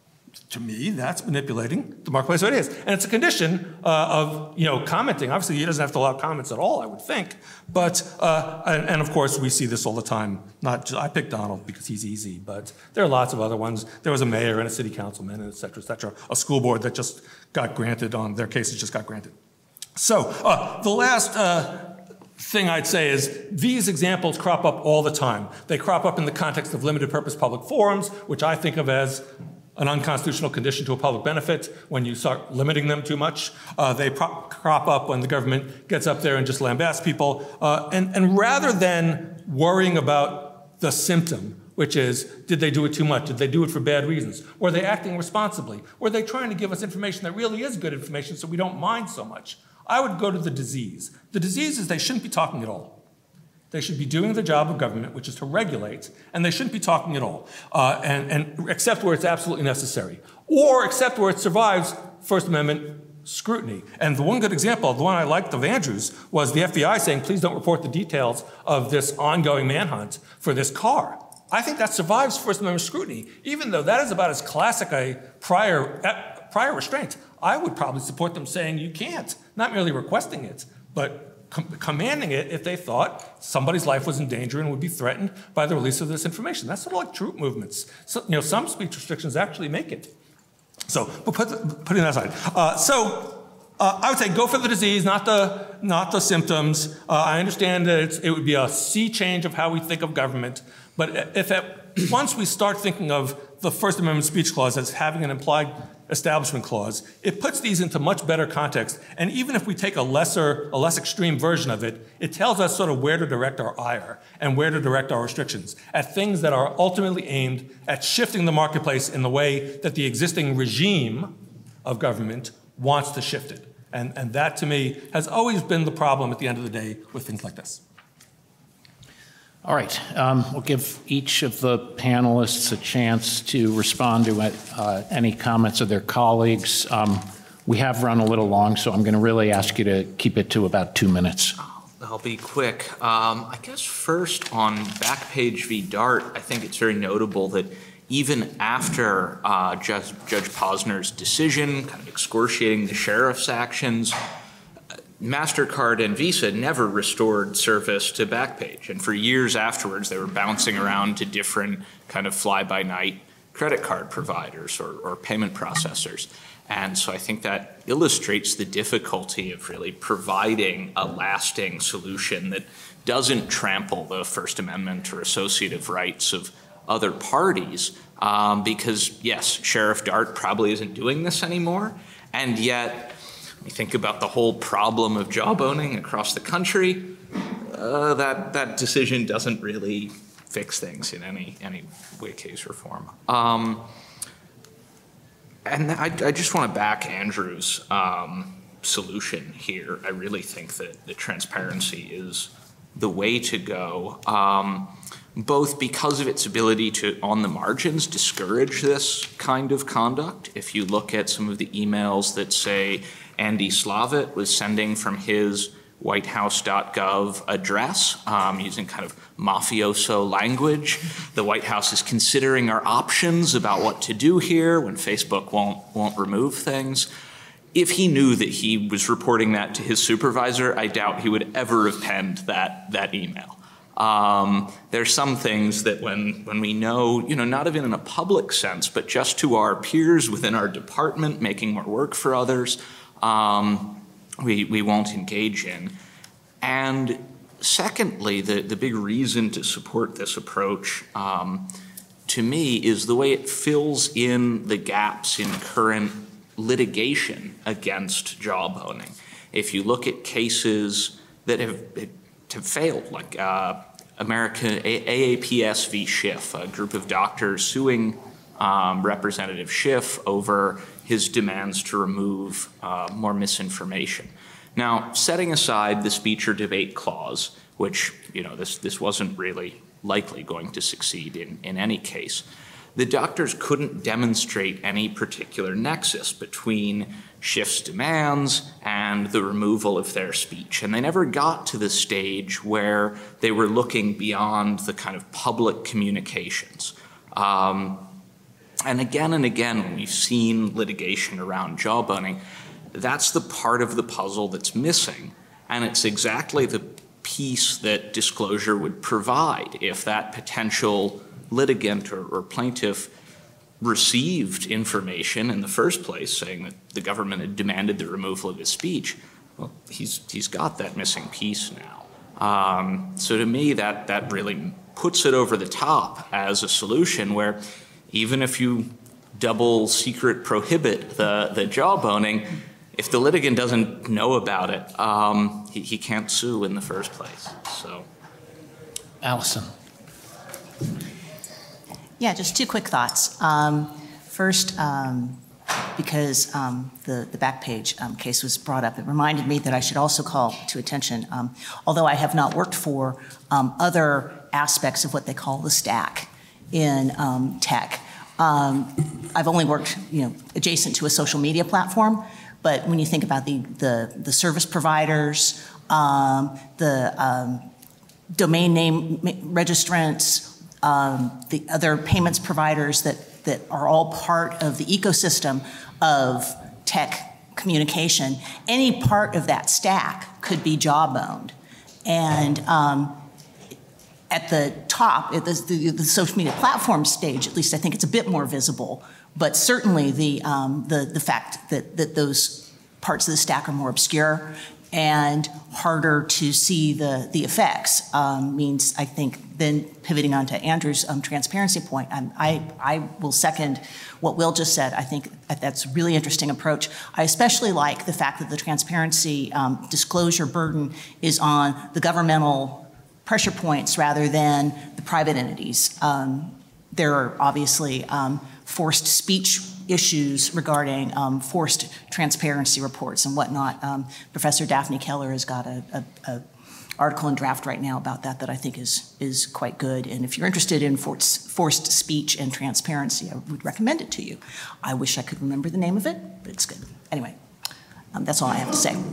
To me, that's manipulating the marketplace the way it is. And it's a condition uh, of, you know, commenting. Obviously, he doesn't have to allow comments at all, I would think. But, uh, and, and of course, we see this all the time. Not just, I picked Donald because he's easy, but there are lots of other ones. There was a mayor and a city councilman, and et cetera, et cetera. A school board that just got granted on, their cases just got granted. So uh, the last uh, thing I'd say is these examples crop up all the time. They crop up in the context of limited purpose public forums, which I think of as an unconstitutional condition to a public benefit when you start limiting them too much. Uh, they pro- crop up when the government gets up there and just lambasts people. Uh, and, and rather than worrying about the symptom, which is, did they do it too much? Did they do it for bad reasons? Were they acting responsibly? Were they trying to give us information that really is good information so we don't mind so much? I would go to the disease. The disease is they shouldn't be talking at all. They should be doing the job of government, which is to regulate, and they shouldn't be talking at all, uh, and, and except where it's absolutely necessary, or except where it survives First Amendment scrutiny. And the one good example, the one I liked of Andrews, was the F B I saying, please don't report the details of this ongoing manhunt for this car. I think that survives First Amendment scrutiny, even though that is about as classic a prior, uh, prior restraint. I would probably support them saying you can't, not merely requesting it, but Com- commanding it if they thought somebody's life was in danger and would be threatened by the release of this information. That's sort of like troop movements. So, you know, some speech restrictions actually make it. So, but put the, putting that aside. Uh, so, uh, I would say go for the disease, not the not the symptoms. Uh, I understand that it's, it would be a sea change of how we think of government, but if at, once we start thinking of the First Amendment speech clause as having an implied establishment clause, it puts these into much better context. And even if we take a lesser, a less extreme version of it, it tells us sort of where to direct our ire and where to direct our restrictions at things that are ultimately aimed at shifting the marketplace in the way that the existing regime of government wants to shift it. And, and that, to me, has always been the problem at the end of the day with things like this. All right, um, we'll give each of the panelists a chance to respond to uh, any comments of their colleagues. Um, we have run a little long, so I'm going to really ask you to keep it to about two minutes. I'll be quick. Um, I guess first on Backpage v. Dart, I think it's very notable that even after uh, Judge, Judge Posner's decision, kind of excoriating the sheriff's actions, MasterCard and Visa never restored service to Backpage. And for years afterwards, they were bouncing around to different kind of fly-by-night credit card providers or, or payment processors. And so I think that illustrates the difficulty of really providing a lasting solution that doesn't trample the First Amendment or associative rights of other parties. Um, because, yes, Sheriff Dart probably isn't doing this anymore, and yet we think about the whole problem of jawboning across the country, uh, that, that decision doesn't really fix things in any, any way, case, or form. Um, and I, I just want to back Andrew's um, solution here. I really think that the transparency is the way to go, um, both because of its ability to, on the margins, discourage this kind of conduct. If you look at some of the emails that say Andy Slavitt was sending from his whitehouse dot gov address um, using kind of mafioso language. The White House is considering our options about what to do here when Facebook won't, won't remove things. If he knew that he was reporting that to his supervisor, I doubt he would ever have penned that, that email. Um, there's some things that when, when we know, you know, not even in a public sense, but just to our peers within our department, making more work for others, Um, we, we won't engage in. And secondly, the, the big reason to support this approach, um, to me, is the way it fills in the gaps in current litigation against jawboning. If you look at cases that have, have failed, like uh, American A A P S v. Schiff, a group of doctors suing um, Representative Schiff over his demands to remove uh, more misinformation. Now, setting aside the speech or debate clause, which, you know, this, this wasn't really likely going to succeed in, in any case, the doctors couldn't demonstrate any particular nexus between Schiff's demands and the removal of their speech. And they never got to the stage where they were looking beyond the kind of public communications. Um, and again and again, when we've seen litigation around jawboning, that's the part of the puzzle that's missing. And it's exactly the piece that disclosure would provide if that potential litigant or, or plaintiff received information in the first place saying that the government had demanded the removal of his speech. Well, he's, he's got that missing piece now. Um, so to me, that, that really puts it over the top as a solution where even if you double secret prohibit the, the jawboning, if the litigant doesn't know about it, um, he, he can't sue in the first place. So, Allison. Yeah, just two quick thoughts. Um, first, um, because um, the, the Backpage um, case was brought up, it reminded me that I should also call to attention, um, although I have not worked for um, other aspects of what they call the stack in um, tech. Um, I've only worked, you know, adjacent to a social media platform, but when you think about the, the, the service providers, um, the um, domain name registrants, Um, the other payments providers that, that are all part of the ecosystem of tech communication, any part of that stack could be jawboned. And um, at the top, at the, the, the social media platform stage, at least I think it's a bit more visible, but certainly the, um, the, the fact that, that those parts of the stack are more obscure and harder to see the, the effects um, means, I think, then pivoting on to Andrew's um, transparency point, I'm, I, I will second what Will just said. I think that's a really interesting approach. I especially like the fact that the transparency um, disclosure burden is on the governmental pressure points rather than the private entities. Um, there are obviously um, forced speech issues regarding um, forced transparency reports and whatnot. Um, Professor Daphne Keller has got a, a, a article in draft right now about that that I think is is quite good. And if you're interested in forced, forced speech and transparency, I would recommend it to you. I wish I could remember the name of it, but it's good. Anyway, um, that's all I have to say.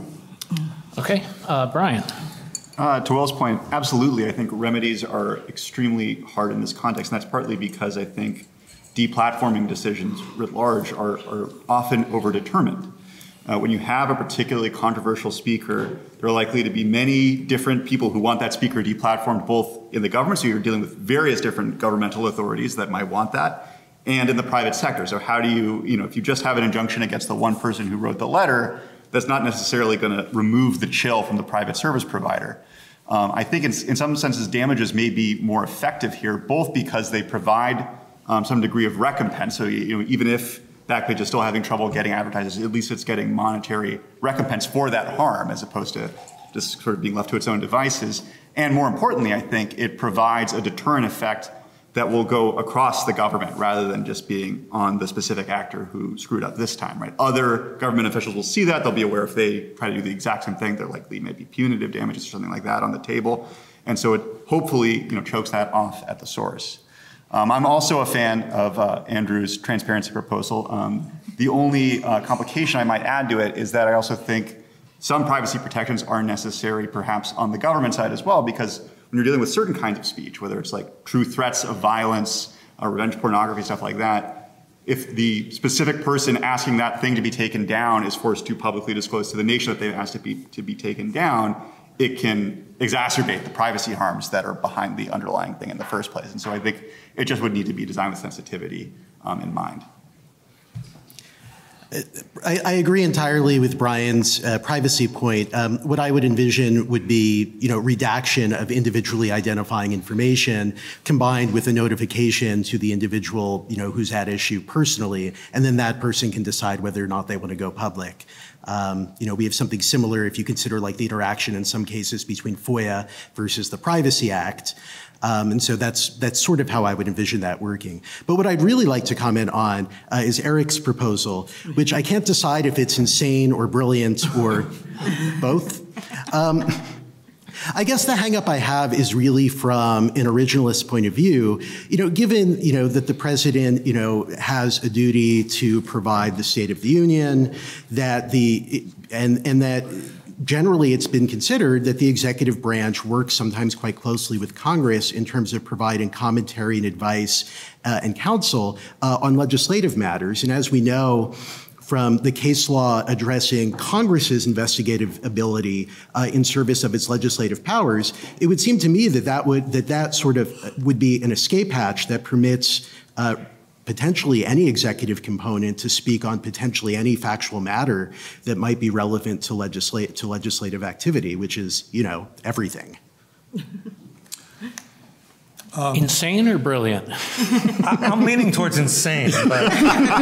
Okay, uh, Brian. Uh, to Will's point, absolutely. I think remedies are extremely hard in this context, and that's partly because I think deplatforming decisions writ large are, are often overdetermined. Uh, when you have a particularly controversial speaker, there are likely to be many different people who want that speaker deplatformed, both in the government, so you're dealing with various different governmental authorities that might want that, and in the private sector. So how do you, you know, if you just have an injunction against the one person who wrote the letter, that's not necessarily going to remove the chill from the private service provider. Um, I think in, in some senses damages may be more effective here, both because they provide um, some degree of recompense. So you know, even if Backpage is still having trouble getting advertisers, at least it's getting monetary recompense for that harm as opposed to just sort of being left to its own devices. And more importantly, I think it provides a deterrent effect that will go across the government rather than just being on the specific actor who screwed up this time, right? Other government officials will see that. They'll be aware if they try to do the exact same thing, there likely maybe punitive damages or something like that on the table. And so it hopefully, you know, chokes that off at the source. Um, I'm also a fan of uh, Andrew's transparency proposal. Um, the only uh, complication I might add to it is that I also think some privacy protections are necessary perhaps on the government side as well, because when you're dealing with certain kinds of speech, whether it's like true threats of violence, or revenge pornography, stuff like that, if the specific person asking that thing to be taken down is forced to publicly disclose to the nation that they've asked to be, to be taken down, it can exacerbate the privacy harms that are behind the underlying thing in the first place. And so I think it just would need to be designed with sensitivity um, in mind. I, I agree entirely with Brian's uh, privacy point. Um, what I would envision would be, you know, redaction of individually identifying information combined with a notification to the individual, you know, who's at issue personally, and then that person can decide whether or not they want to go public. Um, you know, we have something similar if you consider like the interaction in some cases between FOIA versus the Privacy Act. Um, and so that's that's sort of how I would envision that working. But what I'd really like to comment on uh, is Eric's proposal, which I can't decide if it's insane or brilliant or both. Um, I guess the hang up I have is really from an originalist point of view, you know, given, you know, that the president, you know, has a duty to provide the State of the Union, that the, and, and that generally it's been considered that the executive branch works sometimes quite closely with Congress in terms of providing commentary and advice uh, and counsel uh, on legislative matters. And as we know, from the case law addressing Congress's investigative ability uh, in service of its legislative powers, it would seem to me that that would that that sort of would be an escape hatch that permits uh, potentially any executive component to speak on potentially any factual matter that might be relevant to legislate to legislative activity, which is, you know, everything. Um, insane or brilliant? I, I'm leaning towards insane, but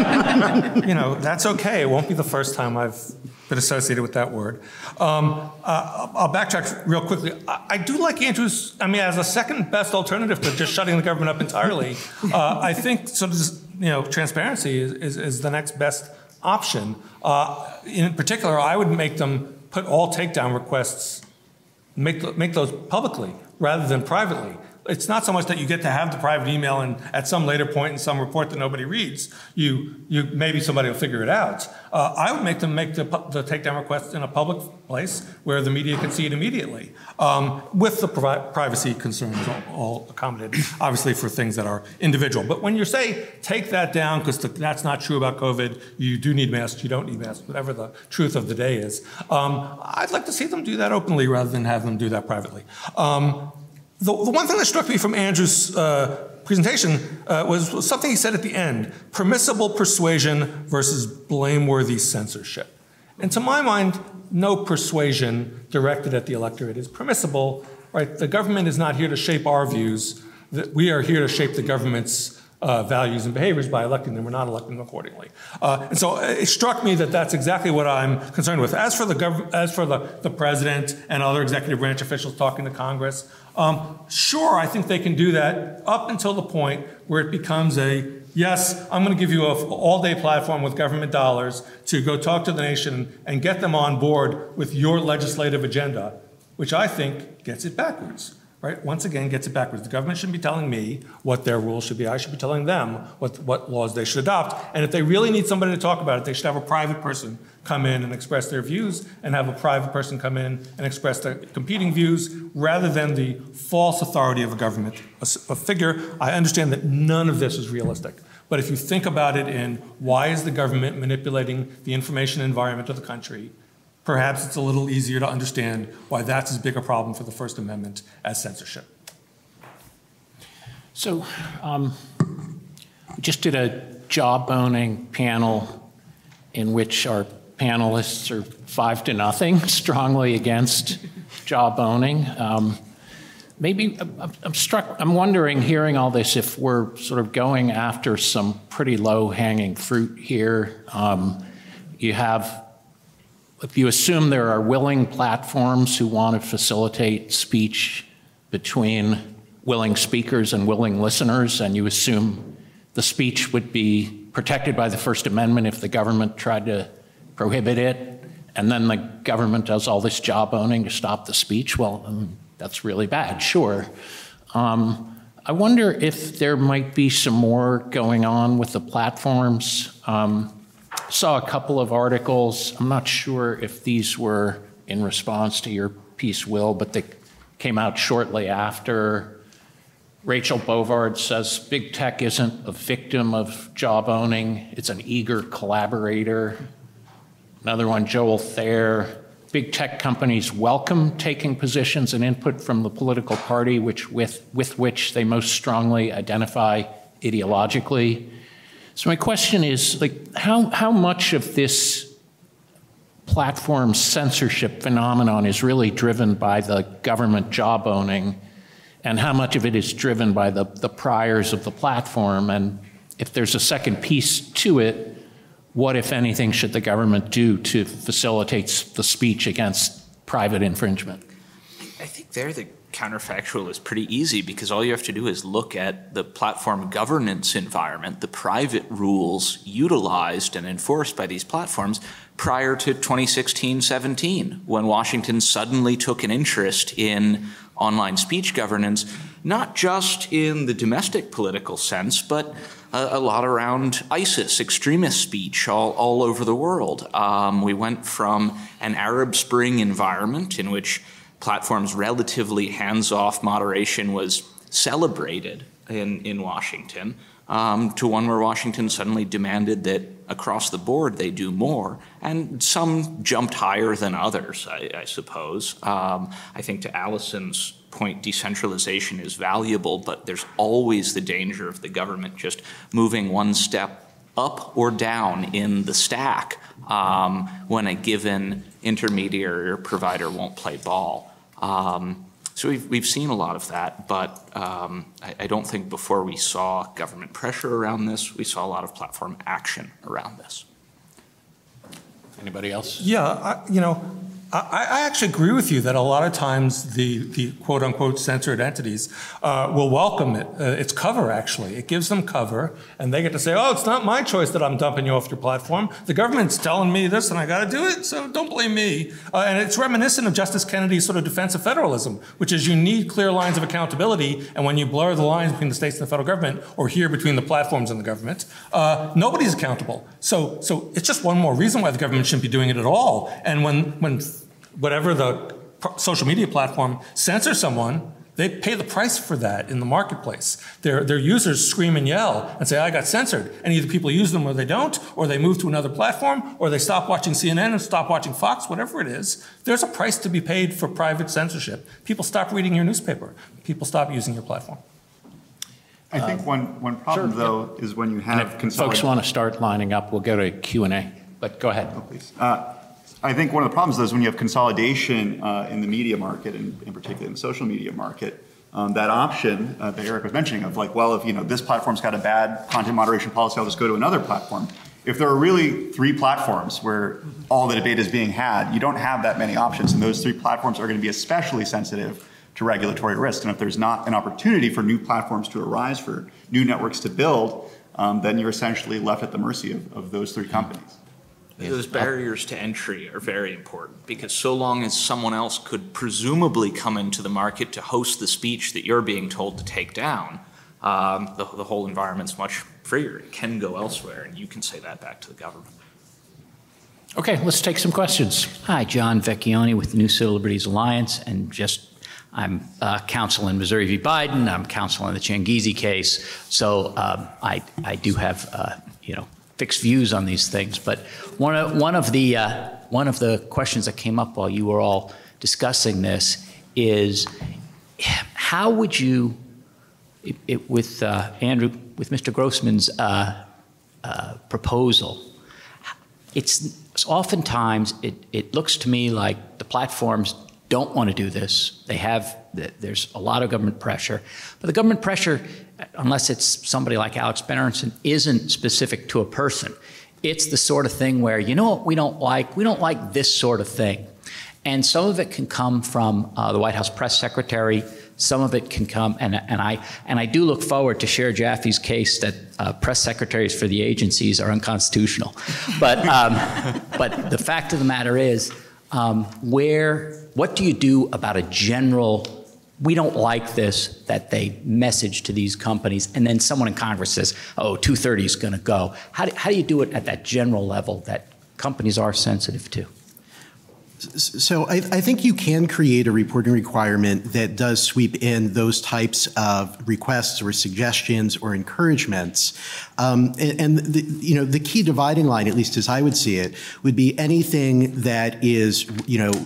you know, that's okay. It won't be the first time I've been associated with that word. Um, uh, I'll backtrack real quickly. I, I do like Andrew's, I mean, as a second best alternative to just shutting the government up entirely, uh, I think sort of, you know, transparency is, is, is the next best option. Uh, in particular, I would make them put all takedown requests, make, make those publicly rather than privately. It's not so much that you get to have the private email and at some later point in some report that nobody reads, you, you maybe somebody will figure it out. Uh, I would make them make the, the takedown request in a public place where the media can see it immediately, um, with the privacy concerns all, all accommodated, obviously for things that are individual. But when you say take that down because that's not true about COVID, you do need masks, you don't need masks, whatever the truth of the day is, um, I'd like to see them do that openly rather than have them do that privately. Um, The, the one thing that struck me from Andrew's uh, presentation uh, was, was something he said at the end, permissible persuasion versus blameworthy censorship. And to my mind, no persuasion directed at the electorate is permissible, right? The government is not here to shape our views. We are here to shape the government's Uh, values and behaviors by electing them. We're not electing them accordingly. Uh, and so it struck me that that's exactly what I'm concerned with. As for the gov- as for the, the president and other executive branch officials talking to Congress, um, sure, I think they can do that up until the point where it becomes a, yes, I'm going to give you an all-day platform with government dollars to go talk to the nation and get them on board with your legislative agenda, which I think gets it backwards. Right? Once again, gets it backwards. The government shouldn't be telling me what their rules should be. I should be telling them what, what laws they should adopt. And if they really need somebody to talk about it, they should have a private person come in and express their views and have a private person come in and express their competing views rather than the false authority of a government, a, a figure. I understand that none of this is realistic. But if you think about it in why is the government manipulating the information environment of the country, perhaps it's a little easier to understand why that's as big a problem for the First Amendment as censorship. So um, we just did a jawboning panel in which our panelists are five to nothing, strongly against jawboning. Um, maybe I'm, I'm struck, I'm wondering, hearing all this, if we're sort of going after some pretty low-hanging fruit here. Um, you have If you assume there are willing platforms who want to facilitate speech between willing speakers and willing listeners, and you assume the speech would be protected by the First Amendment if the government tried to prohibit it, and then the government does all this jawboning to stop the speech, well, um, that's really bad, sure. Um, I wonder if there might be some more going on with the platforms. Um, Saw a couple of articles. I'm not sure if these were in response to your piece, Will, but they came out shortly after. Rachel Bovard says big tech isn't a victim of jawboning, it's an eager collaborator. Another one, Joel Thayer, big tech companies welcome taking positions and input from the political party which with, with which they most strongly identify ideologically. So my question is, like, how, how much of this platform censorship phenomenon is really driven by the government jawboning, and how much of it is driven by the, the priors of the platform? And if there's a second piece to it, what, if anything, should the government do to facilitate the speech against private infringement? I think there the counterfactual is pretty easy, because all you have to do is look at the platform governance environment, the private rules utilized and enforced by these platforms prior to twenty sixteen seventeen, when Washington suddenly took an interest in online speech governance, not just in the domestic political sense, but a, a lot around ISIS, extremist speech all, all over the world. Um, we went from an Arab Spring environment in which platforms' relatively hands-off moderation was celebrated in, in Washington, um, to one where Washington suddenly demanded that across the board they do more. And some jumped higher than others, I, I suppose. Um, I think to Allison's point, decentralization is valuable, but there's always the danger of the government just moving one step up or down in the stack um, when a given intermediary or provider won't play ball. Um, so we've, we've seen a lot of that, but um, I, I don't think before we saw government pressure around this, we saw a lot of platform action around this. Anybody else? Yeah, I, you know, I, I actually agree with you that a lot of times the, the quote-unquote censored entities uh, will welcome it. Uh, it's cover, actually. It gives them cover, and they get to say, oh, it's not my choice that I'm dumping you off your platform. The government's telling me this, and I got to do it, so don't blame me. Uh, and it's reminiscent of Justice Kennedy's sort of defense of federalism, which is you need clear lines of accountability, and when you blur the lines between the states and the federal government, or here between the platforms and the government, uh, nobody's accountable. So, so it's just one more reason why the government shouldn't be doing it at all. And when, when whatever the social media platform censors someone, they pay the price for that in the marketplace. Their, their users scream and yell and say, I got censored. And either people use them or they don't, or they move to another platform, or they stop watching C N N and stop watching Fox, whatever it is. There's a price to be paid for private censorship. People stop reading your newspaper. People stop using your platform. I think one, one problem, sure, though, is when you And have if consolidation. folks want to start lining up, we'll go to Q and A, but go ahead. Oh, please. Uh, I think one of the problems, though, is when you have consolidation uh, in the media market, and in particular in the social media market, um, that option uh, that Eric was mentioning of like, well, if you know this platform's got a bad content moderation policy, I'll just go to another platform. If there are really three platforms where all the debate is being had, you don't have that many options, and those three platforms are going to be especially sensitive to regulatory risk. And if there's not an opportunity for new platforms to arise, for new networks to build, um, then you're essentially left at the mercy of, of those three companies. Those barriers to entry are very important, because so long as someone else could presumably come into the market to host the speech that you're being told to take down, um, the, the whole environment's much freer. It can go elsewhere, and you can say that back to the government. Okay, let's take some questions. Hi, John Vecchione with the New Civil Liberties Alliance, and just I'm uh, counsel in Missouri v. Biden. I'm counsel in the Changizi case, so um, I I do have uh, you know. fixed views on these things, but one of one of the uh, one of the questions that came up while you were all discussing this is, how would you, it, it, with uh, Andrew, with Mister Grossman's uh, uh, proposal, it's, it's oftentimes it it looks to me like the platforms don't want to do this. They have, there's a lot of government pressure, but the government pressure, unless it's somebody like Alex Berenson, isn't specific to a person. It's the sort of thing where, you know what we don't like? We don't like this sort of thing. And some of it can come from uh, the White House press secretary. Some of it can come, and, and, I, and I do look forward to Cher Jaffe's case that uh, press secretaries for the agencies are unconstitutional. But, um, but the fact of the matter is, um, where, what do you do about a general, we don't like this, that they message to these companies, and then someone in Congress says, oh, two thirty is going to go. How do, how do you do it at that general level that companies are sensitive to? So I, I think you can create a reporting requirement that does sweep in those types of requests or suggestions or encouragements. Um, and and the, you know, the key dividing line, at least as I would see it, would be anything that is, you know,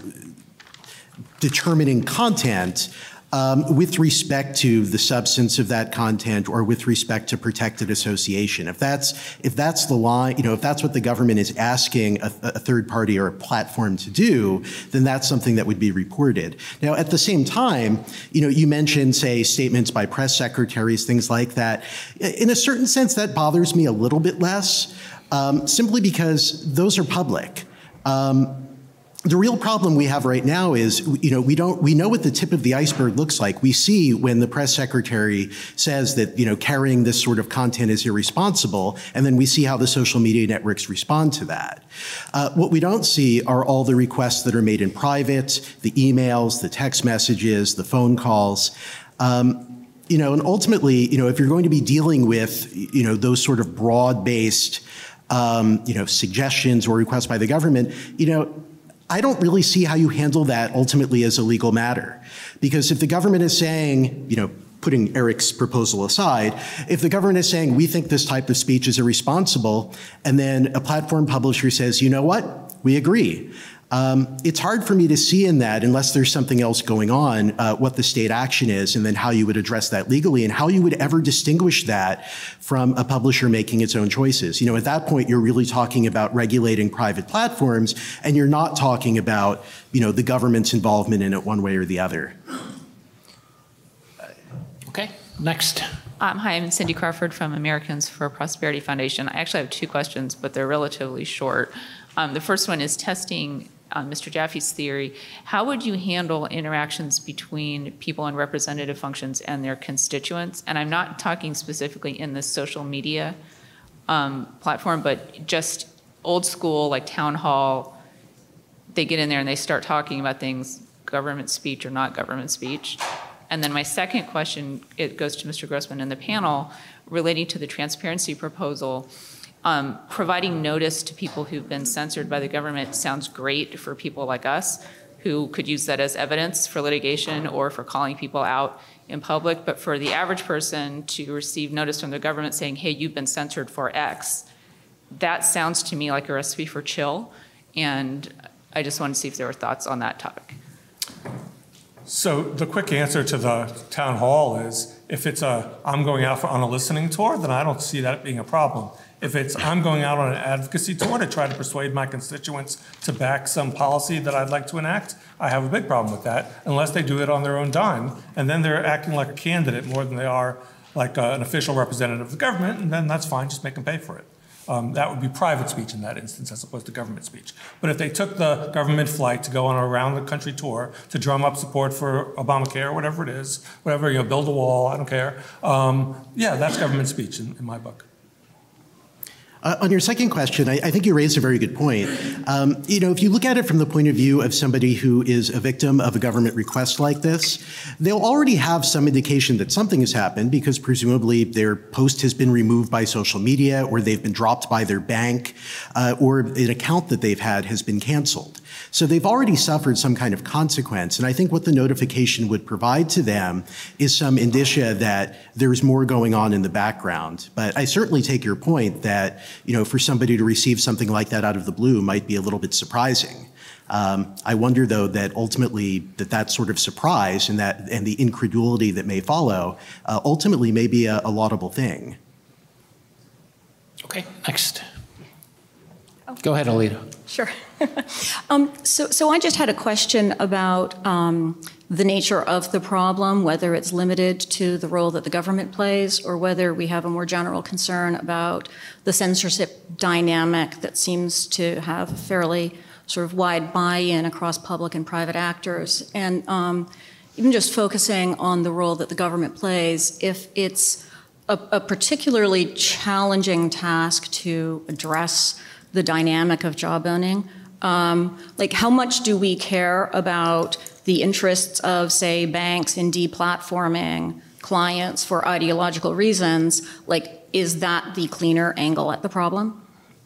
determining content Um, with respect to the substance of that content or with respect to protected association. If that's, if that's the line, you know, if that's what the government is asking a, a third party or a platform to do, then that's something that would be reported. Now, at the same time, you know, you mentioned, say, statements by press secretaries, things like that. In a certain sense, that bothers me a little bit less. um, simply because those are public. Um, The real problem we have right now is, you know, we don't, we know what the tip of the iceberg looks like. We see when the press secretary says that, you know, carrying this sort of content is irresponsible, and then we see how the social media networks respond to that. Uh, what we don't see are all the requests that are made in private, the emails, the text messages, the phone calls. Um, you know, and ultimately, you know, if you're going to be dealing with, you know, those sort of broad-based, um, you know, suggestions or requests by the government, you know, I don't really see how you handle that ultimately as a legal matter. Because if the government is saying, you know, putting Eric's proposal aside, if the government is saying, we think this type of speech is irresponsible, and then a platform publisher says, you know what, we agree. Um, it's hard for me to see in that, unless there's something else going on, uh, what the state action is, and then how you would address that legally, and how you would ever distinguish that from a publisher making its own choices. You know, at that point, you're really talking about regulating private platforms, and you're not talking about, you know, the government's involvement in it one way or the other. Okay, next. Um, hi, I'm Cindy Crawford from Americans for Prosperity Foundation. I actually have two questions, but they're relatively short. Um, the first one is testing uh, Mister Jaffe's theory. How would you handle interactions between people in representative functions and their constituents? And I'm not talking specifically in the social media um, platform, but just old school, like town hall. They get in there and they start talking about things, government speech or not government speech. And then my second question, it goes to Mister Grossman and the panel, relating to the transparency proposal. Um, providing notice to people who've been censored by the government sounds great for people like us who could use that as evidence for litigation or for calling people out in public. But for the average person to receive notice from the government saying, hey, you've been censored for X, that sounds to me like a recipe for chill. And I just wanted to see if there were thoughts on that topic. So the quick answer to the town hall is, if it's a, I'm going out for, on a listening tour, then I don't see that being a problem. If it's, I'm going out on an advocacy tour to try to persuade my constituents to back some policy that I'd like to enact, I have a big problem with that, unless they do it on their own dime. And then they're acting like a candidate more than they are like a, an official representative of the government, and then that's fine, just make them pay for it. Um, that would be private speech in that instance as opposed to government speech. But if they took the government flight to go on a around the country tour to drum up support for Obamacare or whatever it is, whatever, you know, build a wall, I don't care. Um, yeah, that's government speech in, in my book. Uh, on your second question, I, I think you raised a very good point. Um, you know, if you look at it from the point of view of somebody who is a victim of a government request like this, they'll already have some indication that something has happened because presumably their post has been removed by social media, or they've been dropped by their bank, uh, or an account that they've had has been canceled. So they've already suffered some kind of consequence. And I think what the notification would provide to them is some indicia that there's more going on in the background. But I certainly take your point that, you know, for somebody to receive something like that out of the blue might be a little bit surprising. Um, I wonder, though, that ultimately that that sort of surprise and that and the incredulity that may follow uh, ultimately may be a, a laudable thing. Okay, next. Oh. Go ahead, Alita. Sure. um, so, so I just had a question about um, the nature of the problem, whether it's limited to the role that the government plays, or whether we have a more general concern about the censorship dynamic that seems to have a fairly sort of wide buy-in across public and private actors. And um, even just focusing on the role that the government plays, if it's a, a particularly challenging task to address the dynamic of jawboning, um, like how much do we care about the interests of, say, banks in deplatforming clients for ideological reasons? Like, is that the cleaner angle at the problem?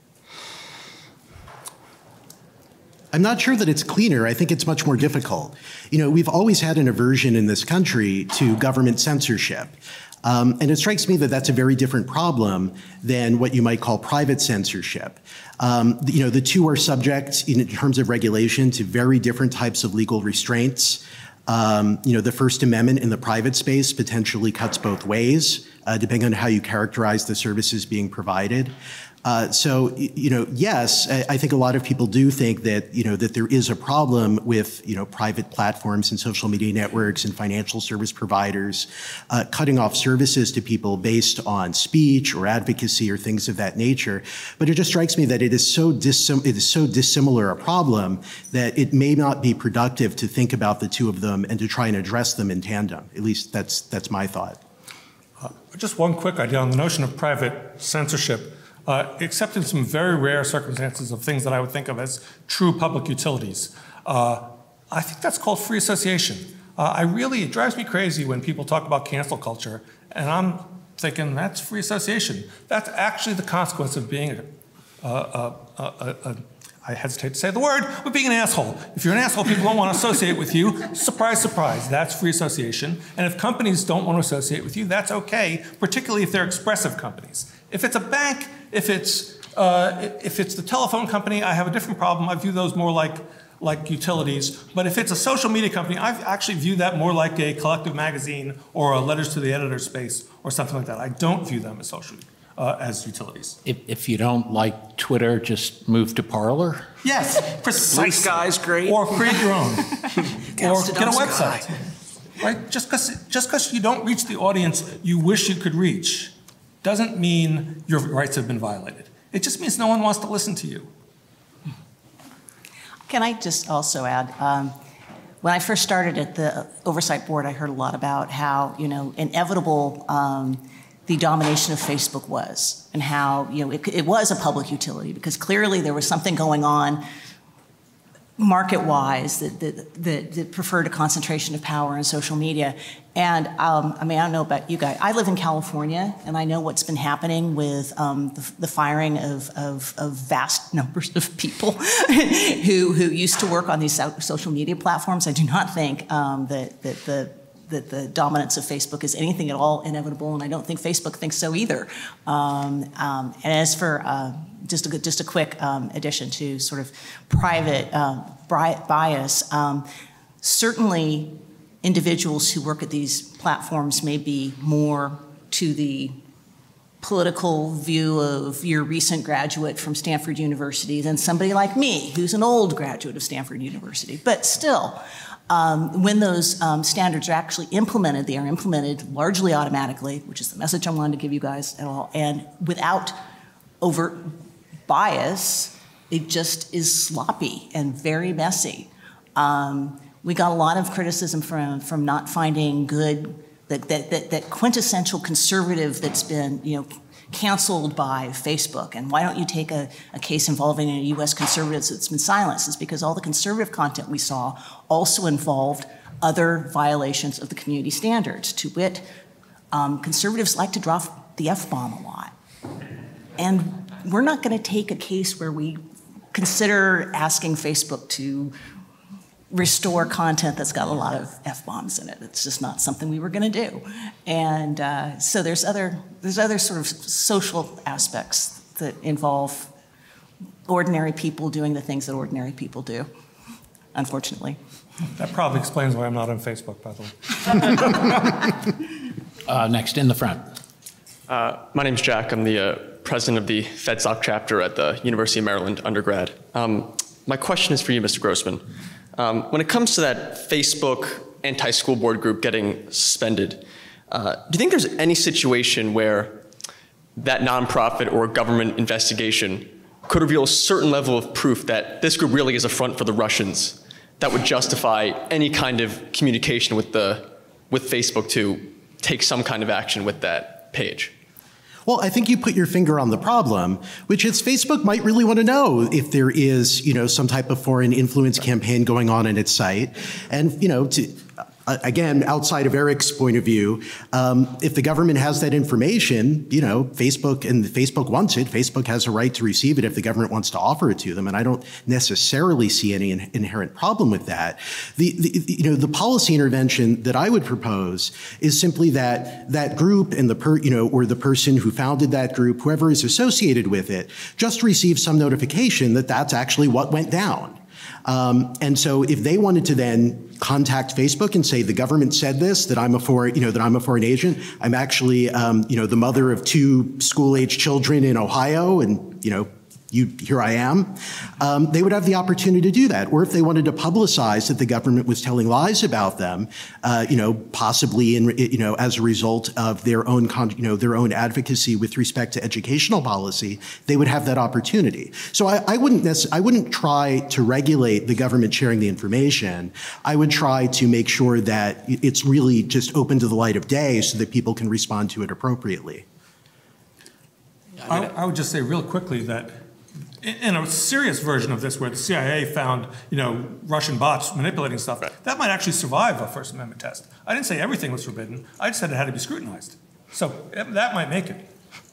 I'm not sure that it's cleaner. I think it's much more difficult. You know, we've always had an aversion in this country to government censorship. Um, and it strikes me that that's a very different problem than what you might call private censorship. Um, you know, the two are subject in terms of regulation to very different types of legal restraints. Um, you know, the First Amendment in the private space potentially cuts both ways, uh, depending on how you characterize the services being provided. Uh, so, you know, yes, I, I think a lot of people do think that, you know, that there is a problem with, you know, private platforms and social media networks and financial service providers uh, cutting off services to people based on speech or advocacy or things of that nature. But it just strikes me that it is so dissim- it is so dissimilar a problem that it may not be productive to think about the two of them and to try and address them in tandem. At least that's that's my thought. Uh, just one quick idea on the notion of private censorship. Uh, except in some very rare circumstances of things that I would think of as true public utilities. Uh, I think that's called free association. Uh, I really, it drives me crazy when people talk about cancel culture, and I'm thinking that's free association. That's actually the consequence of being a, a, a, a, a, a I hesitate to say the word, but being an asshole. If you're an asshole, people don't want to associate with you. Surprise, surprise, that's free association. And if companies don't want to associate with you, that's okay, particularly if they're expressive companies. If it's a bank, if it's uh, if it's the telephone company, I have a different problem. I view those more like like utilities. But if it's a social media company, I actually view that more like a collective magazine or a letters to the editor space or something like that. I don't view them as social uh, as utilities. If, if you don't like Twitter, just move to Parler. Yes, precisely. Blue Sky's great. Or create your own. Or get a website. Right? Just because just because you don't reach the audience you wish you could reach doesn't mean your rights have been violated. It just means no one wants to listen to you. Can I just also add, um, when I first started at the Oversight Board, I heard a lot about how, you know, inevitable um, the domination of Facebook was, and how, you know, it, it was a public utility because clearly there was something going on market-wise that, that, that, that preferred a concentration of power in social media. And um, I mean, I don't know about you guys. I live in California, and I know what's been happening with um, the, the firing of, of, of vast numbers of people who, who used to work on these social media platforms. I do not think um, that, that the that the dominance of Facebook is anything at all inevitable, and I don't think Facebook thinks so either. Um, um, and as for uh, just a just a quick um, addition to sort of private uh, bias, um, certainly individuals who work at these platforms may be more to the political view of your recent graduate from Stanford University than somebody like me, who's an old graduate of Stanford University. But still, um, when those um, standards are actually implemented, they are implemented largely automatically, which is the message I wanted to give you guys at all, and without overt bias, it just is sloppy and very messy. Um, we got a lot of criticism from, from not finding good That, that, that, that quintessential conservative that's been, you know, canceled by Facebook. And why don't you take a, a case involving a U S conservative that's been silenced? It's because all the conservative content we saw also involved other violations of the community standards. To wit, um, conservatives like to drop the F-bomb a lot. And we're not going to take a case where we consider asking Facebook to restore content that's got a lot of F-bombs in it. It's just not something we were going to do. And uh, so there's other, there's other sort of social aspects that involve ordinary people doing the things that ordinary people do, unfortunately. That probably explains why I'm not on Facebook, by the way. uh, next, in the front. Uh, my name's Jack. I'm the uh, president of the FedSoc chapter at the University of Maryland undergrad. Um, my question is for you, Mister Grossman. Um, when it comes to that Facebook anti-school board group getting suspended, uh, do you think there's any situation where that nonprofit or government investigation could reveal a certain level of proof that this group really is a front for the Russians that would justify any kind of communication with the with Facebook to take some kind of action with that page? Well, I think you put your finger on the problem, which is Facebook might really want to know if there is, you know, some type of foreign influence campaign going on in its site. And, you know, to, uh, again, outside of Eric's point of view, um, if the government has that information, you know, Facebook and Facebook wants it, Facebook has a right to receive it if the government wants to offer it to them. And I don't necessarily see any in- inherent problem with that. The, the, you know, the policy intervention that I would propose is simply that that group and the per, you know, or the person who founded that group, whoever is associated with it, just receive some notification that that's actually what went down. Um, and so if they wanted to then contact Facebook and say the government said this, that I'm a foreign, you know, that I'm a foreign agent. I'm actually, um, you know, the mother of two school-age children in Ohio, and you know, you, here I am. Um, they would have the opportunity to do that. Or if they wanted to publicize that the government was telling lies about them, uh, you know, possibly in, you know, as a result of their own, con you know, their own advocacy with respect to educational policy, they would have that opportunity. So I, I wouldn't necess- I wouldn't try to regulate the government sharing the information. I would try to make sure that it's really just open to the light of day so that people can respond to it appropriately. I, I would just say real quickly that in a serious version of this, where the C I A found, you know, Russian bots manipulating stuff, right, that might actually survive a First Amendment test. I didn't say everything was forbidden. I just said it had to be scrutinized. So that might make it.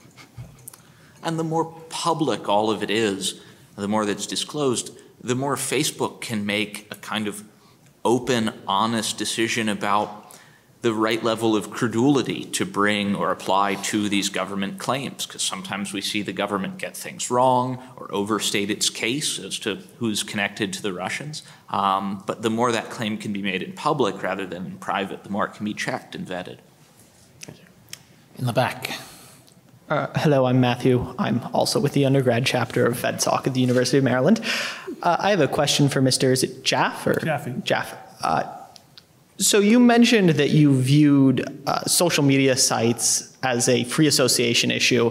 And the more public all of it is, the more that's disclosed, the more Facebook can make a kind of open, honest decision about the right level of credulity to bring or apply to these government claims, because sometimes we see the government get things wrong or overstate its case as to who's connected to the Russians. Um, but the more that claim can be made in public rather than in private, the more it can be checked and vetted. In the back. Uh, hello, I'm Matthew. I'm also with the undergrad chapter of FedSoc at the University of Maryland. Uh, I have a question for Mister Is it Jaff or Jaffe? Jaff. Uh, So you mentioned that you viewed uh, social media sites as a free association issue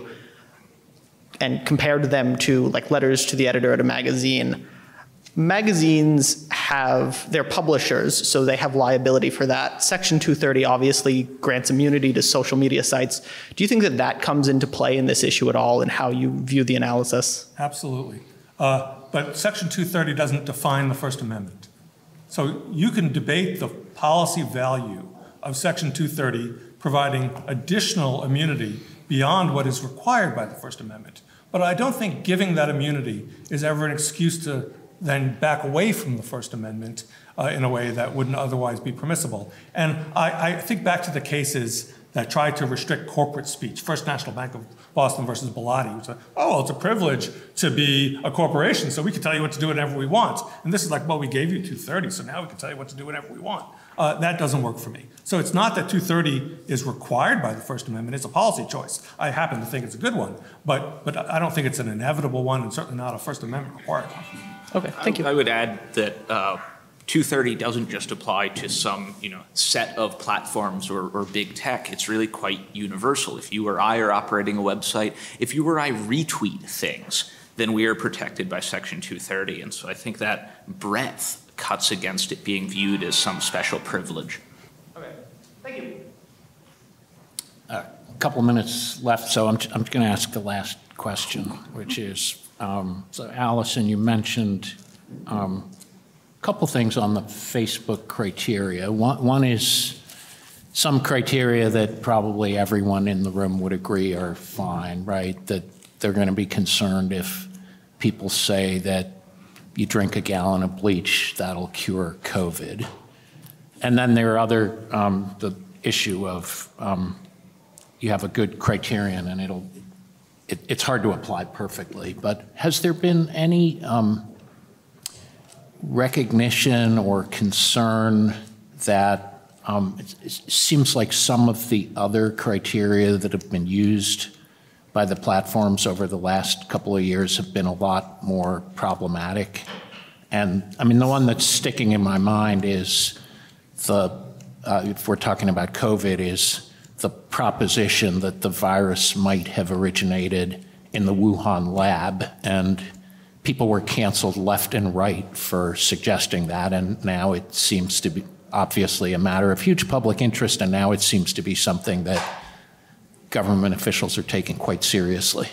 and compared them to like letters to the editor at a magazine. Magazines have their publishers, so they have liability for that. Section two thirty obviously grants immunity to social media sites. Do you think that that comes into play in this issue at all and how you view the analysis? Absolutely. Uh, but Section two thirty doesn't define the First Amendment. So you can debate the policy value of Section two thirty providing additional immunity beyond what is required by the First Amendment. But I don't think giving that immunity is ever an excuse to then back away from the First Amendment uh, in a way that wouldn't otherwise be permissible. And I, I think back to the cases that tried to restrict corporate speech. First National Bank of Boston versus Bilotti, which said, oh, well, it's a privilege to be a corporation, so we can tell you what to do whenever we want. And this is like, well, we gave you two thirty, so now we can tell you what to do whenever we want. Uh, that doesn't work for me. So it's not that two thirty is required by the First Amendment, it's a policy choice. I happen to think it's a good one, but, but I don't think it's an inevitable one and certainly not a First Amendment required one. Okay, thank you. I, I would add that uh, two thirty doesn't just apply to some, you know, set of platforms or, or big tech. It's really quite universal. If you or I are operating a website, if you or I retweet things, then we are protected by Section two thirty. And so I think that breadth cuts against it being viewed as some special privilege. Okay, thank you. A couple of minutes left, so I'm, I'm going to ask the last question, which is, um, so Allison, you mentioned um, a couple things on the Facebook criteria. One, one is some criteria that probably everyone in the room would agree are fine, right? That they're going to be concerned if people say that you drink a gallon of bleach, that'll cure COVID. And then there are other, um, the issue of um, you have a good criterion and it'll, it, it's hard to apply perfectly, but has there been any um, recognition or concern that um, it, it seems like some of the other criteria that have been used by the platforms over the last couple of years have been a lot more problematic? And I mean, the one that's sticking in my mind is the, uh, if we're talking about COVID, is the proposition that the virus might have originated in the Wuhan lab, and people were canceled left and right for suggesting that, and now it seems to be obviously a matter of huge public interest, and now it seems to be something that government officials are taking quite seriously.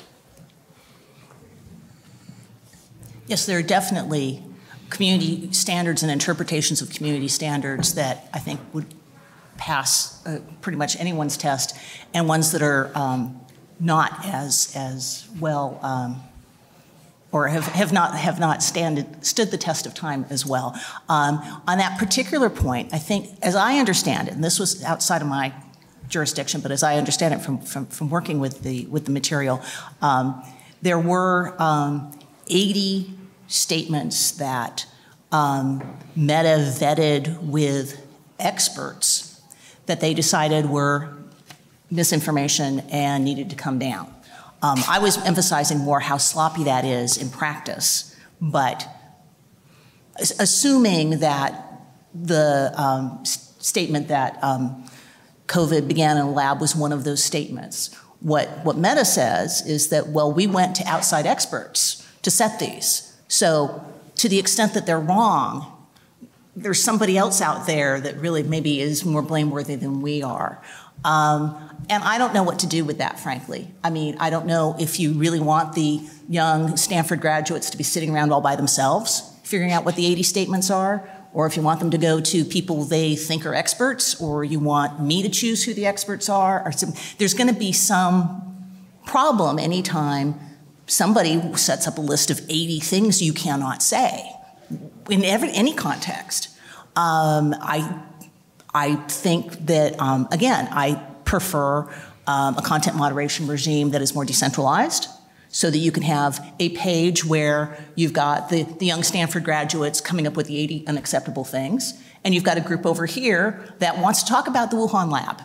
Yes, there are definitely community standards and interpretations of community standards that I think would pass uh, pretty much anyone's test, and ones that are um, not as as well um, or have, have not have not stand, stood the test of time as well. Um, on that particular point, I think, as I understand it, and this was outside of my jurisdiction, but as I understand it from from, from working with the with the material, um, there were um, eighty statements that um, Meta vetted with experts that they decided were misinformation and needed to come down. Um, I was emphasizing more how sloppy that is in practice, but assuming that the um, statement that um, COVID began in a lab was one of those statements, what, what Meta says is that, well, we went to outside experts to set these. So to the extent that they're wrong, there's somebody else out there that really maybe is more blameworthy than we are. Um, and I don't know what to do with that, frankly. I mean, I don't know if you really want the young Stanford graduates to be sitting around all by themselves, figuring out what the eighty statements are, or if you want them to go to people they think are experts, or you want me to choose who the experts are. Or some, there's going to be some problem anytime somebody sets up a list of eighty things you cannot say in every, any context. Um, I I think that, um, again, I prefer um, a content moderation regime that is more decentralized so that you can have a page where you've got the, the young Stanford graduates coming up with the eighty unacceptable things, and you've got a group over here that wants to talk about the Wuhan lab.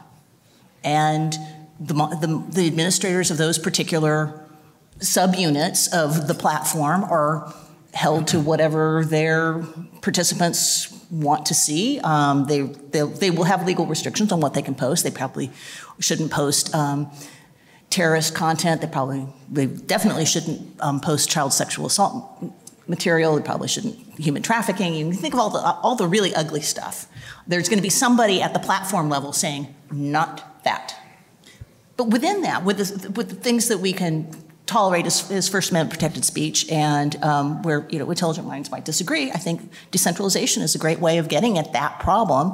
And the, the, the administrators of those particular subunits of the platform are held to whatever their participants want to see. Um, they, they will have legal restrictions on what they can post. They probably shouldn't post um, terrorist content. They probably, they definitely shouldn't um, post child sexual assault material. They probably shouldn't human trafficking. You think of all the, all the really ugly stuff. There's going to be somebody at the platform level saying, not that. But within that, with the, with the things that we can tolerate as, as First Amendment protected speech, and um, where you know intelligent minds might disagree, I think decentralization is a great way of getting at that problem.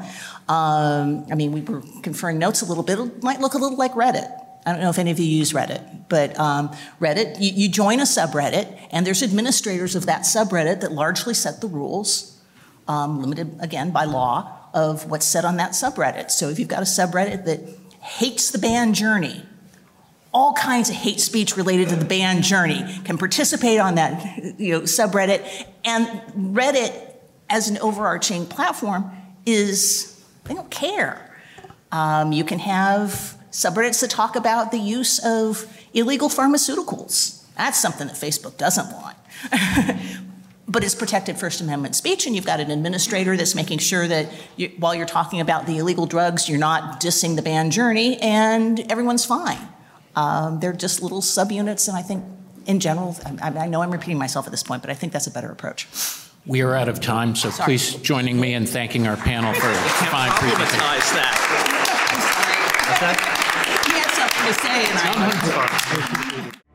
Um, I mean, we were conferring notes a little bit. It might look a little like Reddit. I don't know if any of you use Reddit, but um, Reddit, you, you join a subreddit, and there's administrators of that subreddit that largely set the rules, um, limited, again, by law, of what's said on that subreddit. So if you've got a subreddit that hates the band Journey, all kinds of hate speech related to the band Journey can participate on that you know, subreddit. And Reddit, as an overarching platform, is, they don't care. Um, you can have subreddits that talk about the use of illegal pharmaceuticals. That's something that Facebook doesn't want. But it's protected First Amendment speech, and you've got an administrator that's making sure that you, while you're talking about the illegal drugs, you're not dissing the band Journey, and everyone's fine. Um, they're just little subunits, and I think, in general, I, I know I'm repeating myself at this point, but I think that's a better approach. We are out of time, so Sorry. please joining me in thanking our panel for fine presentation. that. I'm sorry. He had something to say, and I...